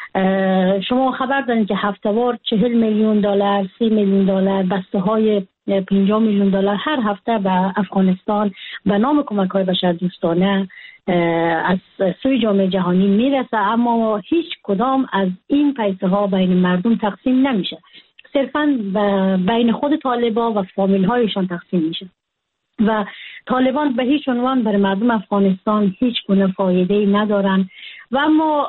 شما خبر دارید که هفته‌وار 40 میلیون دلار، 30 میلیون دلار، بسته های 50 میلیون دلار هر هفته به افغانستان به نام کمک‌های بشردوستانه از سوی جامعه جهانی میرسه، اما هیچ کدام از این پیسه ها بین مردم تقسیم نمیشه، صرفاً بین خود طالبان و فامیل هایشان تقسیم میشه و طالبان به هیچ عنوان برای مردم افغانستان هیچ گونه فایده‌ای ندارن. و اما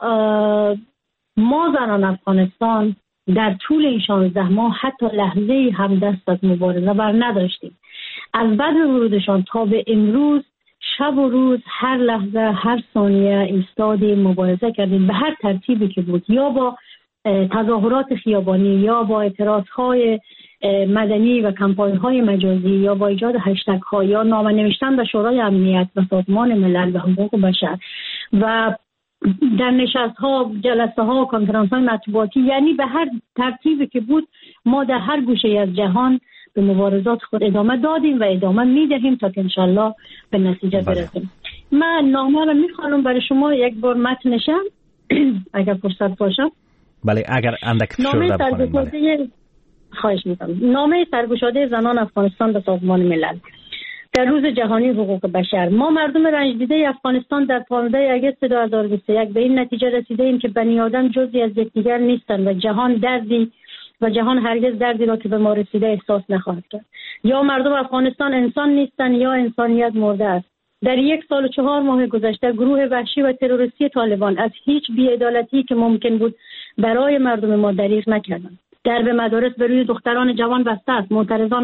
ما زنان افغانستان در طول این 16 ماه حتی لحظه‌ای هم دست از مبارزه بر نداشتیم. از بعد ورودشان تا به امروز شب و روز هر لحظه هر ثانیه ایستادیم، مبارزه کردیم به هر ترتیبی که بود، یا با تظاهرات خیابانی یا با اعتراضهای مدنی و کمپاین‌های مجازی یا با ایجاد هشتگ‌ها یا نامه نوشتن به شورای امنیت و سازمان ملل و حقوق بشر و در نشست‌ها، جلسه‌ها، کنفرانس‌های مطبوعاتی، یعنی به هر ترتیبی که بود ما در هر گوشه از جهان به مبارزات خود ادامه دادیم و ادامه می‌دهیم تا که انشالله به نتیجه برسیم. من نامه رو می‌خوانم برای شما یک بار متنشم اگر فرصت باشه. بله اگر اندک فشرده بکنیم. خواهش می‌کنم. نامه سرگشاده زنان افغانستان به سازمان ملل. در روز جهانی حقوق بشر، ما مردم رنج دیده افغانستان در 15 آگوست 2021 به این نتیجه رسیدیم که بنی آدم جزئی از یکدیگر نیستند و جهان هرگز دردی را که به ما رسیده احساس نخواهد کرد. یا مردم افغانستان انسان نیستند یا انسانیت مرده است. در 1 سال و 4 ماه گذشته گروه وحشی و تروریستی طالبان از هیچ بی‌عدالتی که ممکن بود برای مردم ما دریغ نکردند. درب مدارس به روی دختران جوان بسته است.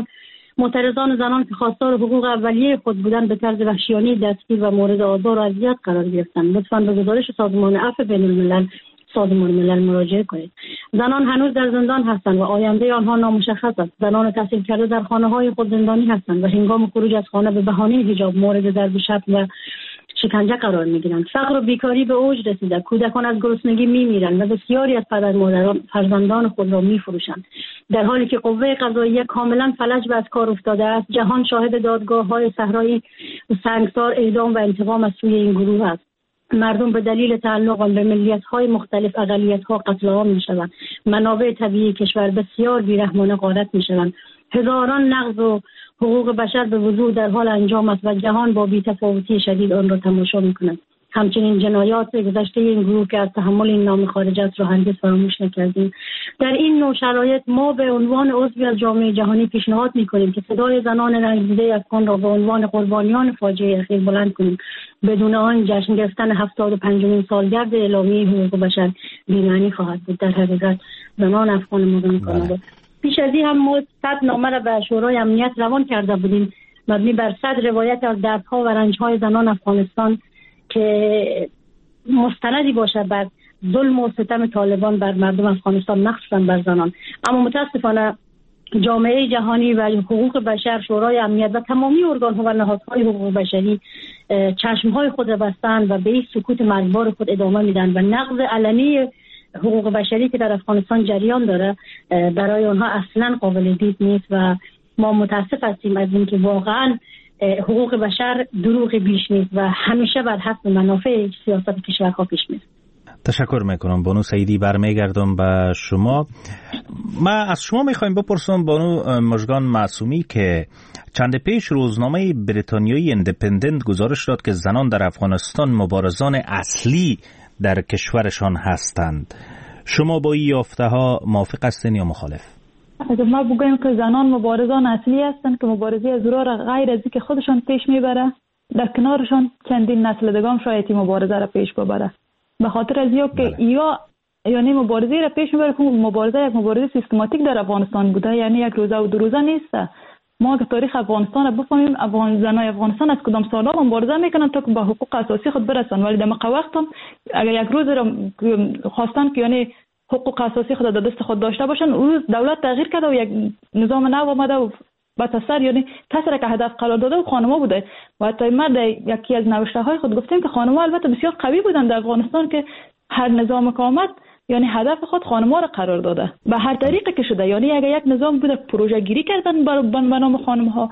معترضان زنان که خواستار حقوق اولیه خود بودند به طرز وحشیانه دستگیر و مورد آزار و اذیت قرار گرفتند. لطفاً به گزارش سازمان عفو بین الملل سازمان ملل مراجعه کنید. زنان هنوز در زندان هستند و آینده آنها نامشخص است. زنان تحصیل کرده در خانه‌های خود زندانی هستند و هنگام خروج از خانه به بهانه حجاب مورد ضرب شتم و شکنجه قرار می‌گیرند. فقر و بیکاری به اوج رسیده. کودکان از گرسنگی می‌میرند و بسیاری از پدر مادران فرزندان خود را می‌فروشند. در حالی که قوه قضاییه کاملا فلج و از کار افتاده است، جهان شاهد دادگاه‌های صحرایی سنگسار، اعدام و انتقام از سوی این گروه است. مردم به دلیل تعلق به ملیت‌های مختلف اقلیت‌ها قتل عام می‌شوند. منابع طبیعی کشور بسیار بی‌رحمانه غارت می‌شوند. هزاران نقض و حقوق بشر به وضوح در حال انجام است و جهان با بی‌تفاوتی شدید آن را تماشا می‌کند. همچنین جنایات گذشته این گروه که از تحمل این نام خارج است را هرگز فراموش نکردیم. در این نوع شرایط ما به عنوان عضوی از جامعه جهانی پیشنهاد می‌کنیم که صدای زنان رنج‌دیده افغان را به عنوان قربانیان فاجعه اخیر بلند کنیم. بدون آن جشن گرفتن 75مین سالگرد اعلامیه حقوق بشر بی‌معنی خواهد بود. در حقیقت زنان افغان مردم کانادا. پیش از این هم ما 100 نامه را به شورای امنیت روان کرده بودیم مبنی بر 100 روایت از دردها و رنج‌های زنان افغانستان که مستندی باشه بر ظلم و ستم طالبان بر مردم افغانستان، مخصوصا بر زنان. اما متاسفانه جامعه جهانی و حقوق بشر، شورای امنیت و تمامی ارگان‌ها و نهادهای حقوق بشری چشم‌های خود را بستند و به این سکوت مرگبار خود ادامه میدن و نقض علنی حقوق بشری که در افغانستان جریان داره برای آنها اصلا قابل دید نیست و ما متاسف هستیم از اینکه واقعا حقوق بشر دروغ بیش نیست و همیشه بر حسب منافع سیاست کشورها پیش میره. تشکر میکنم بانو سعیدی. برمیگردم به شما. ما از شما میخوایم بپرسم بانو مژگان معصومی که چند پیش روزنامه بریتانیایی اندیپندنت گزارش داد که زنان در افغانستان مبارزان اصلی در کشورشان هستند. شما با این یافته ها موافق هستین یا مخالف؟ اگر ما بگوییم که زنان مبارزان اصلی هستند که مبارزه از را غیر از که خودشان پیش میبره، در کنارشان چندین نسل دیگه شاید مبارزه را پیش ببره. به خاطر از که یعنی مبارزه را پیش میبره که مبارزه یک مبارزه سیستماتیک در افغانستان بوده، یعنی یک روزه و دو روزه نیست. ما که تاریخ افغانستان را بفهمیم، زنای افغانستان از کدام سالها مبارزه میکنن تا که به حقوق اساسی خود برسن، ولی در موقع وقت هم اگر یک روز را خواستن که یعنی حقوق اساسی خود در دست خود داشته باشن، روز دولت تغییر کرده و یک نظام نو آمده و سر یعنی کسی را که هدف قرار داده و خانم‌ها بوده و حتی ما در یکی از نوشته‌های خود گفتیم که خانم‌ها البته بسیار قوی بودن در افغانستان که هر نظام که آمد یعنی هدف خود خانم‌ها را قرار داده به هر طریقی که شده. یعنی اگه یک نظام بوده پروژه گیری کردن به نام خانم‌ها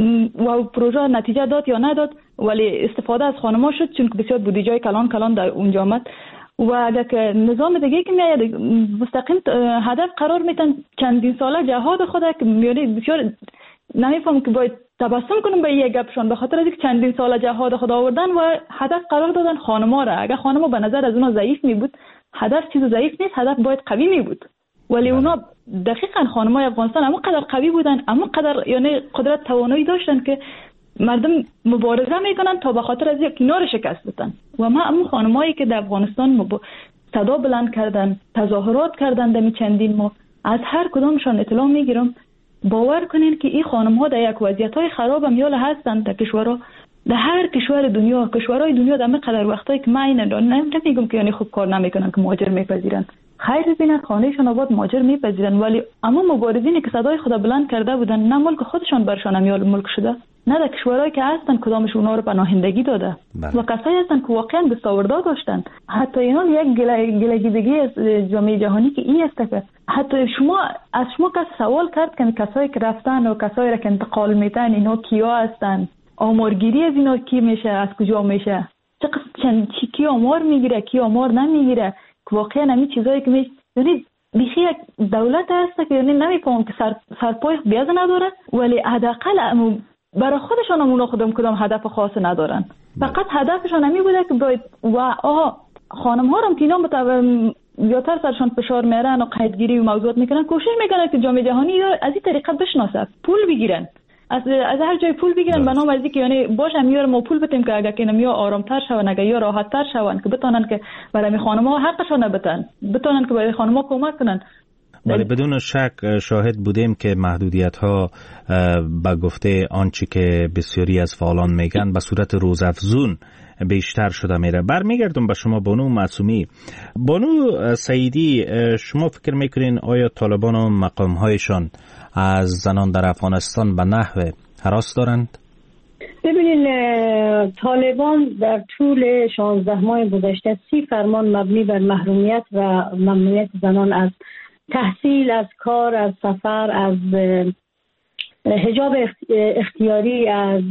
و پروژه نتیجه داد یا نداد ولی استفاده از خانم‌ها شد چون بسیار بودجه کلان در اونجا آمد. و اگه که نظام دیگه که میاد مستقیم هدف قرار میتن چندین ساله جهاد خود که یعنی بسیار نمیفهم که باید تبسم کنم به یک گپشون به خاطر اینکه چندین ساله جهاد خود آوردن و هدف قرار دادن خانم‌ها را. اگه خانم‌ها به نظر از اونها ضعیف می بود هدف چیز ضعیف نیست، هدف باید قوی می بود. ولی اونا دقیقاً خانم‌های افغانستان اما قدر قوی بودن اما قدر یعنی قدرت توانایی داشتن که مردم مبارزه میکنن تا به خاطر از یک اینا رو شکست بدن. و ما اما خانمایی که در افغانستان صدا بلند کردن تظاهرات کردن در چندین ماه از هر کدامشان اطلاع میگیرم باور کنین که این خانم‌ها در یک وضعیت‌های خراب هم یال هستن در کشورها در هر کشور دنیا کشورهای دنیا در قدر وقتایی که من نمیگم که یعنی خوب کار نمیکنن که مهاجر میپذیرن خیر ببینن خانهشون آباد مهاجر میپذیرن ولی اما مبارزینی که صدای خود بلند کرده بودن نه ملک خودشان برشان امیال ملک شده نه در کشورهایی که هستن کدامش اونا رو پناهندگی داده و کسایی هستن که واقعا دستاوردا داشتن. حتی اینا یک گلگیدگی از جامعه جهانی که این است که حتی از شما کس سوال کرد که کسایی که رفتن و کسایی را که انتقال میتن اینا کیا هستن آمارگیری از اینا کی میشه از کجا میشه کی آمار میگیره کی آمار نمیگیره که واقعا همین چیزایی که میشه یعنی بیخی یک دولت هست که یعنی نمیفهم که سرپای بیاز نداره ولی حداقل برای خودشان اونا کدام هدف خاص ندارن فقط هدفشان همین بوده که باید و خانم‌ها هم که اینا زیادتر سرشان فشار میارن و قیدگیری و موضوعات میکنن کوشش میکنن که جامعه جهانی از این طریقه بشناسه پول بگیرن از هر جای پول بگیرن به نام از اینکه یعنی باشه میار ما پول بدیم که اگه که نمیا آرامتر شون اگه یا راحت‌تر شون که بتونن که برای خانم‌ها حقشون بتونن که برای خانم‌ها کمک کنن. ولی بدون شک شاهد بودیم که محدودیت‌ها به گفته آنچه که بسیاری از فعالان میگن به صورت روزافزون بیشتر شده میره. برمیگردم به شما بانو معصومی. بانو سعیدی شما فکر میکنین آیا طالبان و مقام‌هایشان از زنان در افغانستان به نحو هراس دارند؟ ببینید طالبان در طول 16 ماه گذشته 30 فرمان مبنی بر محرومیت و ممنوعیت زنان از تحصیل، از کار، از سفر، از حجاب اختیاری، از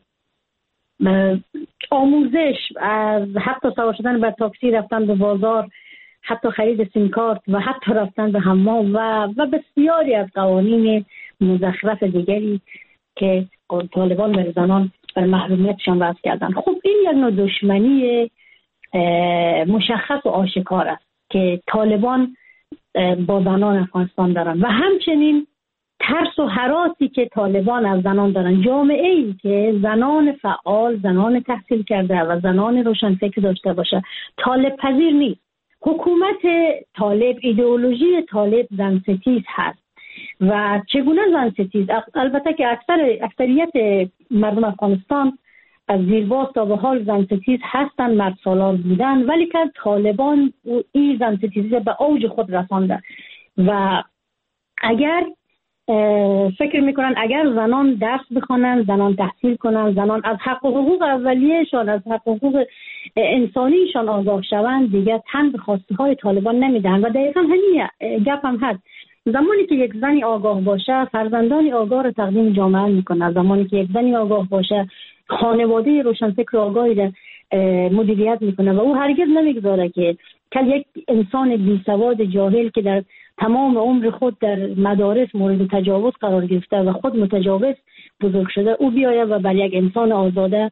آموزش، از حتی سوار شدن بر تاکسی، رفتن به بازار، حتی خرید سیم کارت و حتی رفتن به حمام و بسیاری از قوانین مزخرف دیگری که طالبان بر زنان بر محرومیتشان وضع کردن. خب این یک نوع دشمنی مشخص و آشکار است که طالبان با زنان افغانستان دارن و همچنین ترس و هراسی که طالبان از زنان دارن. جامعه ای که زنان فعال، زنان تحصیل کرده و زنان روشنفکر داشته باشه طالب پذیر نیست. حکومت طالب، ایدئولوژی طالب زن ستیز هست و چگونه زن ستیز؟ البته که اکثریت مردم افغانستان از دیرباز تا به حال زن ستیز هستن، مرد سالار بودن، ولی که طالبان این زن ستیزی به اوج خود رسانده و اگر فکر میکنن اگر زنان درس بخونن، زنان تحصیل کنن، زنان از حق و حقوق اولیه‌شان، از حق و حقوق انسانیشان آگاه شوند، دیگه تن به خواسته های طالبان نمیدن و دقیقا همین گپ هم هست. زمانی که یک زنی آگاه باشه فرزندانی آگاه رو تقدیم جامعه میکنه، زمانی که یک زنی آگاه باشه خانواده روشنفکر آگاهی رو مدیریت میکنه و او هرگز نمیگذاره که یک انسان بی سواد جاهل که در تمام عمر خود در مدارس مورد تجاوز قرار گرفته و خود متجاوز بزرگ شده او بیایه و بر یک انسان آزاده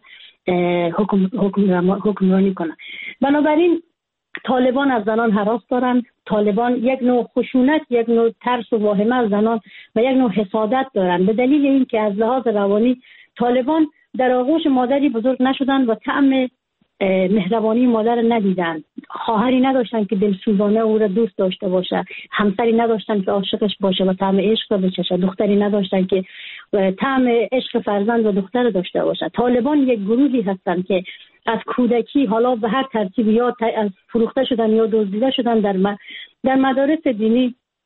حکمرانی کنه. بنابراین طالبان از زنان هراس دارند. طالبان یک نوع خشونت، یک نوع ترس و واهمه از زنان و یک نوع حسادت دارند به دلیل اینکه از لحاظ روانی طالبان در آغوش مادری بزرگ نشدن و طعم مهربانی مادر ندیدن، خواهری نداشتن که دلسوزانه او را دوست داشته باشه، همسری نداشتن که عاشقش باشه و طعم عشق را بچشه، دختری نداشتن که طعم عشق فرزند و دختر داشته باشه. طالبان یک گروهی هستن که از کودکی حالا به هر ترتیبی یا از فروخته شدن یا دزدیده شدن در مدارس دینی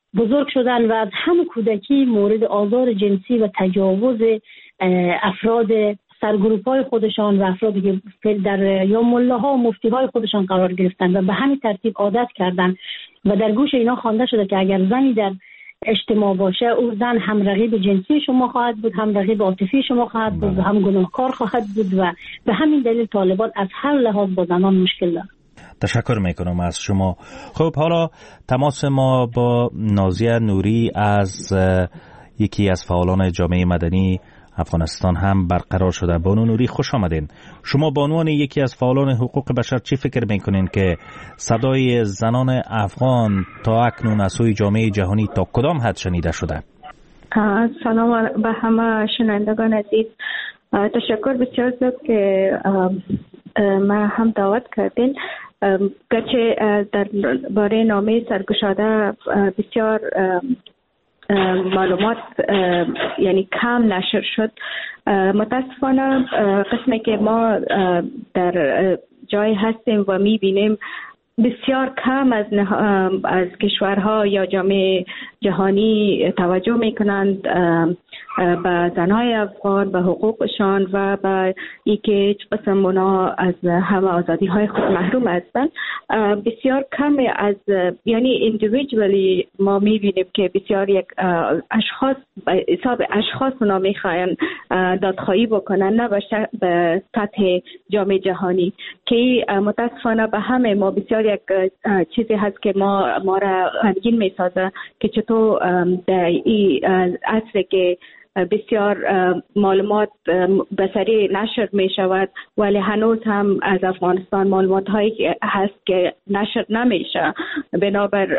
بزرگ شدن و از همون کودکی مورد آزار جنسی و تجاوز افراد سرگروپ‌های خودشان و افرادی که در یا ملاها و مفتی‌های خودشان قرار گرفتند و به همین ترتیب عادت کردند و در گوش اینا خوانده شده که اگر زنی در اجتماع باشه او زن هم رقیب جنسی شما خواهد بود، هم رقیب عاطفی شما خواهد بود و هم گناهکار خواهد بود و به همین دلیل طالبان از هر لحاظ با زنان مشکل دارند. تشکر میکنم از شما. خب حالا تماس ما با نازیه نوری از یکی از فعالان جامعه مدنی افغانستان هم برقرار شده. بانو نوری خوش آمدین. شما به عنوان یکی از فعالان حقوق بشر چی فکر میکنین که صدای زنان افغان تا اکنون از سوی جامعه جهانی تا کدام حد شنیده شده؟ سلام به همه شنوندگان عزیز. تشکر بسیار زیاد که ما هم دعوت کردین. گرچه در باره نامه سرگشاده بسیار معلومات یعنی کم نشر شد، متاسفانه قسمی که ما در جای هستیم و میبینیم بسیار کم از کشورها یا جامعه جهانی توجه میکنند به زنهای افغان، به حقوقشان و به اینکه هیچ قسم اونا از همه آزادی های خود محروم هستند. بسیار کم از یعنی individually ما میبینیم که بسیار یک اشخاص به حساب اشخاص اونا میخواین دادخواهی بکنن، نه به سطح جامعه جهانی که متاسفانه به همه ما بسیار یک چیزی هست که ما را غمگین میسازه که چطور در این عصر که بسیار معلومات بصری نشر می شود ولی هنوز هم از افغانستان معلومات هایی هست که نشر نمیشه بنابر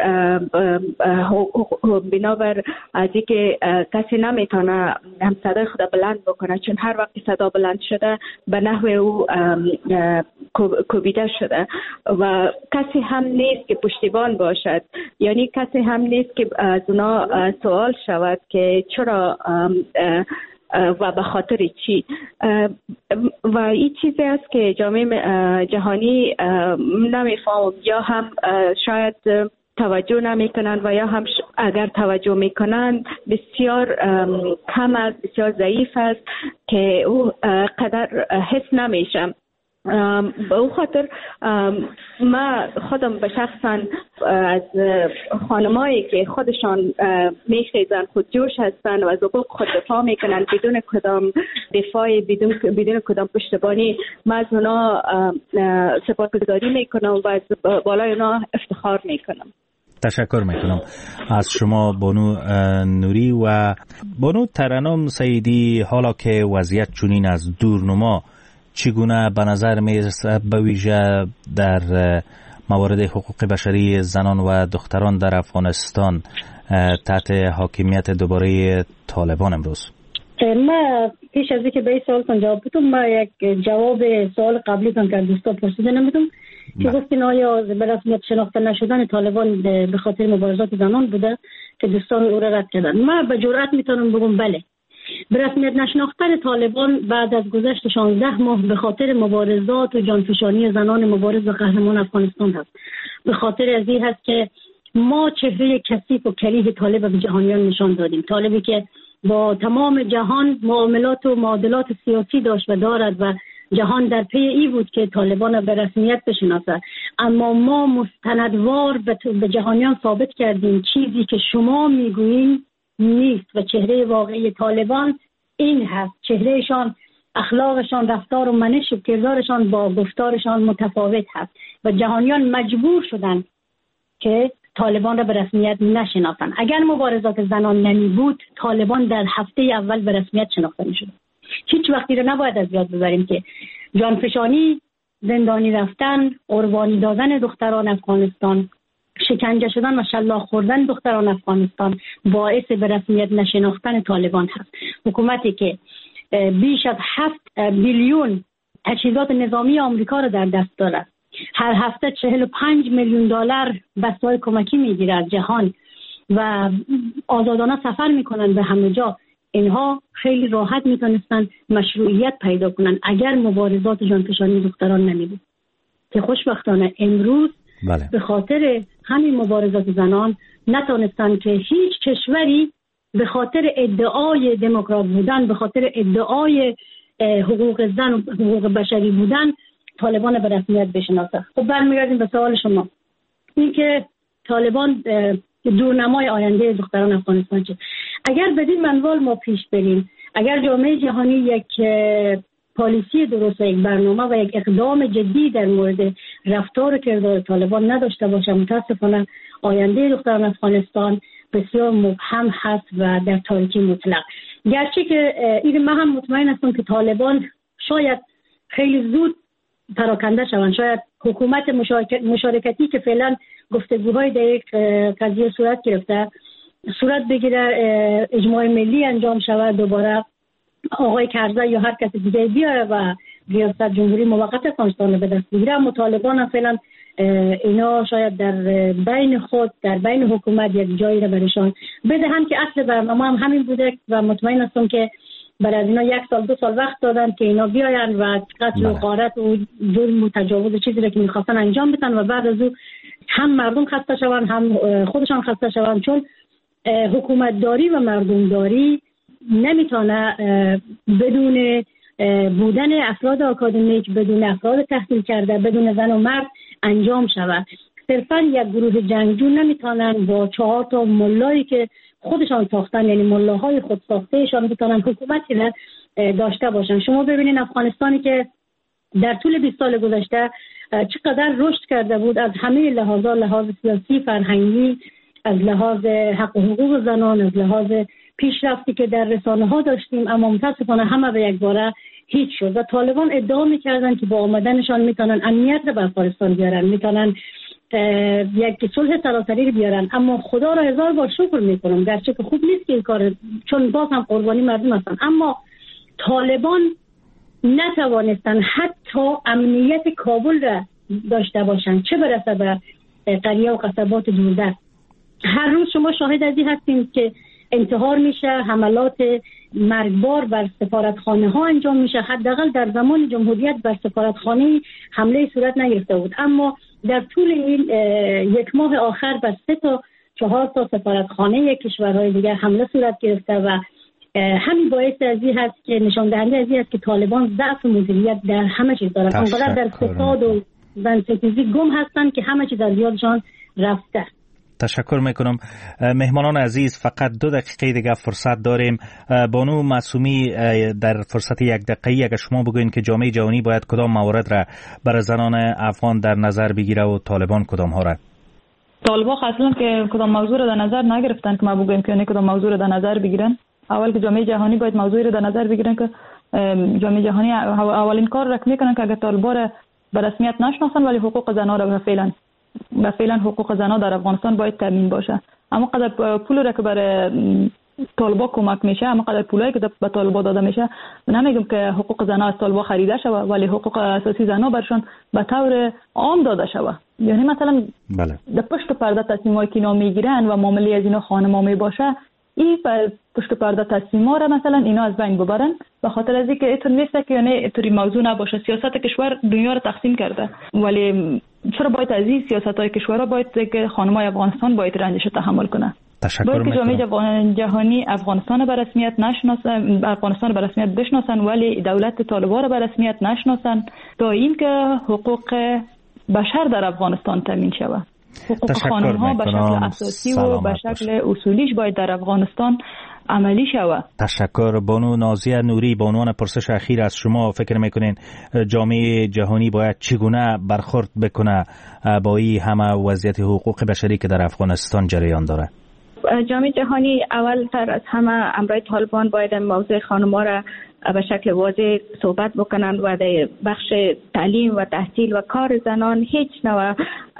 از اینکه کسی نمیتونه هم صدای خود بلند بکنه، چون هر وقت صدا بلند شده به نحو او کوبیده شده و کسی هم نیست که پشتیبان باشد، یعنی کسی هم نیست که از اونا سوال شود که چرا و به خاطر چی. و این چیزی است که جامعه جهانی نمیفهم یا هم شاید توجه نمیکنند و یا هم اگر توجه میکنند بسیار کم است، بسیار ضعیف است که او قدر حس نمیشه. به او خاطر ما خودم به شخصا از خانمایی که خودشان میخیزن خودجوش هستن و از حقوق خود دفاع میکنن بدون کدام دفاعی، بدون کدام پشتیبانی، ما از اونا سپاسگزاری میکنم و از بالای اونا افتخار میکنم. تشکر میکنم از شما بانو نوری. و بانو ترنم سیدی، حالا که وضعیت چنین از دورنما چگونه به نظر میرسه به ویژه در موارد حقوق بشری زنان و دختران در افغانستان تحت حاکمیت دوباره طالبان امروز؟ ما پیش از اینکه به این سوالتون جواب بدم، ما یک جواب سوال قبلیتون که دوستا پرسیده نمیدم که گفتین آیا به رسمیت شناخته نشدن طالبان به خاطر مبارزات زنان بوده که دوستان او را رد کردن. ما به جرئت میتونم بگم بله، به رسمیت نشناختن طالبان بعد از گذشت 16 ماه به خاطر مبارزات و جانفشانی زنان مبارز و قهرمان افغانستان هست. به خاطر از این هست که ما چهره کثیف و کریه طالب به جهانیان نشان دادیم، طالبی که با تمام جهان معاملات و معادلات سیاسی داشت و دارد و جهان در پی این بود که طالبان به رسمیت بشناسه، اما ما مستندوار به جهانیان ثابت کردیم چیزی که شما میگویین نیست و چهره واقعی طالبان این هست. چهرهشان، اخلاقشان، رفتار و منش و کردارشان با گفتارشان متفاوت هست و جهانیان مجبور شدن که طالبان را به رسمیت نشناسن. اگر مبارزات زنان نمی بود طالبان در هفته اول به رسمیت شناخته می شد. هیچ وقتی رو نباید از یاد ببریم که جانفشانی، زندانی رفتن، قربانی دادن دختران افغانستان، شکنجه شدن و شلاق خوردن دختران افغانستان باعث به رسمیت نشناختن طالبان هست. حکومتی که بیش از 7 بیلیون تجهیزات نظامی آمریکا را در دست دارد، هر هفته 45 میلیون دلار بسته‌های کمکی میگیره از جهان و آزادانه سفر میکنن به همه جا، اینها خیلی راحت میتونستن مشروعیت پیدا کنن اگر مبارزات جانفشانی دختران نمیبود که خوشبختانه امروز بله. به خاطر همین مبارزات زنان نتونستن که هیچ کشوری به خاطر ادعای دموکرات بودن، به خاطر ادعای حقوق زن و حقوق بشری بودن طالبان به رسمیت بشناسه. خب برمیگردیم به سوال شما، این که طالبان دورنمای آینده دختران افغانستان چه؟ اگر بدین منوال ما پیش بریم، اگر جامعه جهانی یک پالیسی درست و یک برنامه و یک اقدام جدی در مورد رفتار و کردار طالبان نداشته باشه، متاسفانه آینده دختران افغانستان بسیار مبهم هست و در تاریکی مطلق. گرچه که این من هم مطمئن هستم که طالبان شاید خیلی زود پراکنده شوند، شاید حکومت مشارکتی که فعلا گفتگوهای در یک قضیه صورت گرفته صورت بگیره، اجماع ملی انجام شود، دوباره آقای کرزی یا هر کس دیگه بیاره و ریاست جمهوری موقت افغانستان رو به دست بگیره. اما طالبان هم فعلا اینا شاید در بین خود، در بین حکومت یک جایی رو برشان بدهن که اصل برنامه هم همین بوده و مطمئن هستم که برای از اینا 1 سال 2 سال وقت دادن که اینا بیاین و قتل و غارت و ظلم و تجاوز چیزی رو که میخواستن انجام بدن و بعد از او هم مردم خسته شوند هم خودشان خسته شوند، چون حکومت داری و مردم داری نمیتونه بدون بودن افراد آکادمیک، بدون افراد تحصیل کرده، بدون زن و مرد انجام شود. صرفا یک گروه جنگجو نمیتونن با 4 تا ملایی که خودشان ساختن، یعنی ملاهای خود ساختهشان بتونن حکومتی را داشته باشن. شما ببینید افغانستانی که در طول 20 سال گذشته چقدر رشد کرده بود از همه لحاظا، لحاظ سیاسی، فرهنگی، از لحاظ حق و حقوق زنان، از لحاظ پیشرفتی که در رسانه ها داشتیم، اما متاسفانه همه به یک باره هیچ شد و طالبان ادعا میکردن که با آمدنشان میتونن امنیت رو به افغانستان بیارن، میتونن یک صلح سراسری رو بیارن. اما خدا را هزار بار شکر میکنم، گرچه که خوب نیست که این کار، چون باز هم قربانی مردم هستن، اما طالبان نتوانستن حتی امنیت کابل را داشته باشن، چه برسه به قریه و قصبات دوردست. هر روز شما شاهد از این هستیم که انتحار میشه، حملات مرگبار بر سفارتخانه ها انجام میشه. حداقل در زمان جمهوریت بر سفارتخانه حمله صورت نگرفته بود، اما در طول این 1 ماه آخر بر 3 تا 4 تا سفارتخانه کشورهای دیگر حمله صورت گرفته و همین باعث از این هست که نشان دهنده از این هست که طالبان ضعف مدیریت در همه چیز دارن، اونقدر در فساد و زنستیزی گم هستن که همه چیز از یادشان رفته. تشکر میکنم. مهمانان عزیز، فقط 2 دقیقه دیگه فرصت داریم. بانو معصومی، در فرصت 1 دقیقه اگر شما بگوین که جامعه جهانی باید کدام موارد را برای زنان افغان در نظر بگیره و طالبان کدام ها را؟ طالبان اصلا که کدام موضوع را در نظر نگرفتن که ما بگویم که کدام موضوع را در نظر بگیرن. اول که جامعه جهانی باید موضوعی را در نظر بگیرن که جامعه جهانی اولین کار را میکنن که اگر طالبان را به رسمیت نشناسن ولی حقوق زنان را فعلا حقوق زنان در افغانستان باید تامین باشه. اما قدر پول را که برای طالبان کمک میشه، اما قدر پولایی که به طالبان داده میشه، نمیگم که حقوق زنان از طالبان خریده شوه، ولی حقوق اساسی زنان برشون به طور عام داده شوه. یعنی مثلا در پشت پرده تصمیمایی که اینا میگیرن و معامله از اینا خانم‌ها میباشه، این پشت پرده تصمیم‌ها را مثلا اینا از بین ببرن، به خاطر از اینکه اینطور نیست که یعنی اینطوری موضوع نباشه. سیاست کشور دنیا رو تقسیم کرده، ولی چرا باید از این سیاست‌های کشورها باید که خانم‌های افغانستان باید رنجش تحمل کنه؟ باید که جامعه جهانی افغانستان به رسمیت نشناسن، افغانستان به رسمیت بشناسن ولی دولت طالبان به رسمیت نشناسن تا اینکه حقوق بشر در افغانستان تامین شود. حقوق خانم‌ها به شکل اساسی و به شکل اصولیش باید در افغانستان عملی شود. تشکر. بانو نازیه نوری، به عنوان پرسش اخیر از شما، فکر میکنین جامعه جهانی باید چگونه برخورد بکنه با این همه وضعیت حقوق بشری که در افغانستان جریان داره؟ جامعه جهانی اول تر از همه امرای طالبان باید موضوع خانم‌ها را به شکل واضح صحبت بکنند و در بخش تعلیم و تحصیل و کار زنان هیچ نوع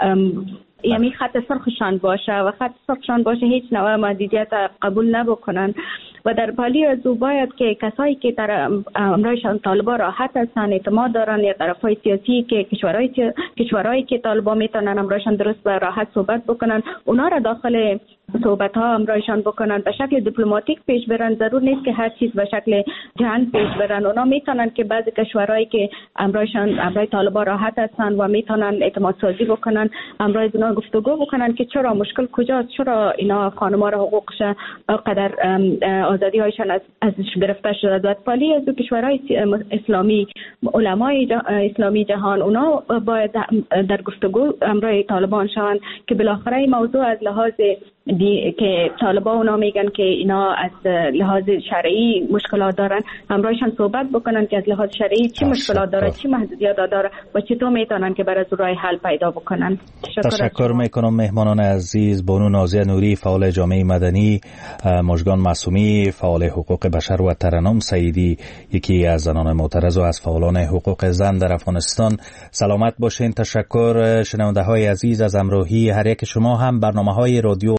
یعنی خط سرخشان باشه و خط سرخشان باشه هیچ نوع محدودیت قبول نبکنن و در پالی از او باید که کسایی که در امرایشان طالبان راحت هستن، اعتماد دارن یا طرفای سیاسی که کشورهایی که طالبان میتونن امرایشان درست و راحت صحبت بکنن، اونا را داخل صحبت ها همراهشان بکنن، به شکل دیپلماتیک پیش برن. ضرور نیست که هر چیز به شکل جنگ پیش برن. اونا میتونن که بعضی کشورهایی که همراه طالبان راحت هستن و میتونن اعتماد سازی بکنن، همراه اونا گفتگو بکنن که چرا مشکل کجاست، چرا اینا خانم‌ها را حقوقش قدر آزادی هایشان ازش گرفته شده. ولی از کشورهای اسلامی، علمای اسلامی جهان، اونا باید در گفتگو همراه طالبان شوند که بالاخره این موضوع از لحاظ که طالبان اونا میگن که اینا از لحاظ شرعی مشکلات دارن، همراهشان صحبت بکنن که از لحاظ شرعی چی مشکلات داره، چی محدودیت داره و چطور میتونن که برای راه حل پیدا بکنن. تشکر میکنم مهمانان عزیز، بانو نازیه نوری فعال جامعه مدنی، مژگان معصومی فعال حقوق بشر و ترنم سعیدی یکی از زنان معترض و از فعالان حقوق زن در افغانستان. سلامت باشین. تشکر شنونده های عزیز از همراهی هر یک شما. هم برنامه های رادیو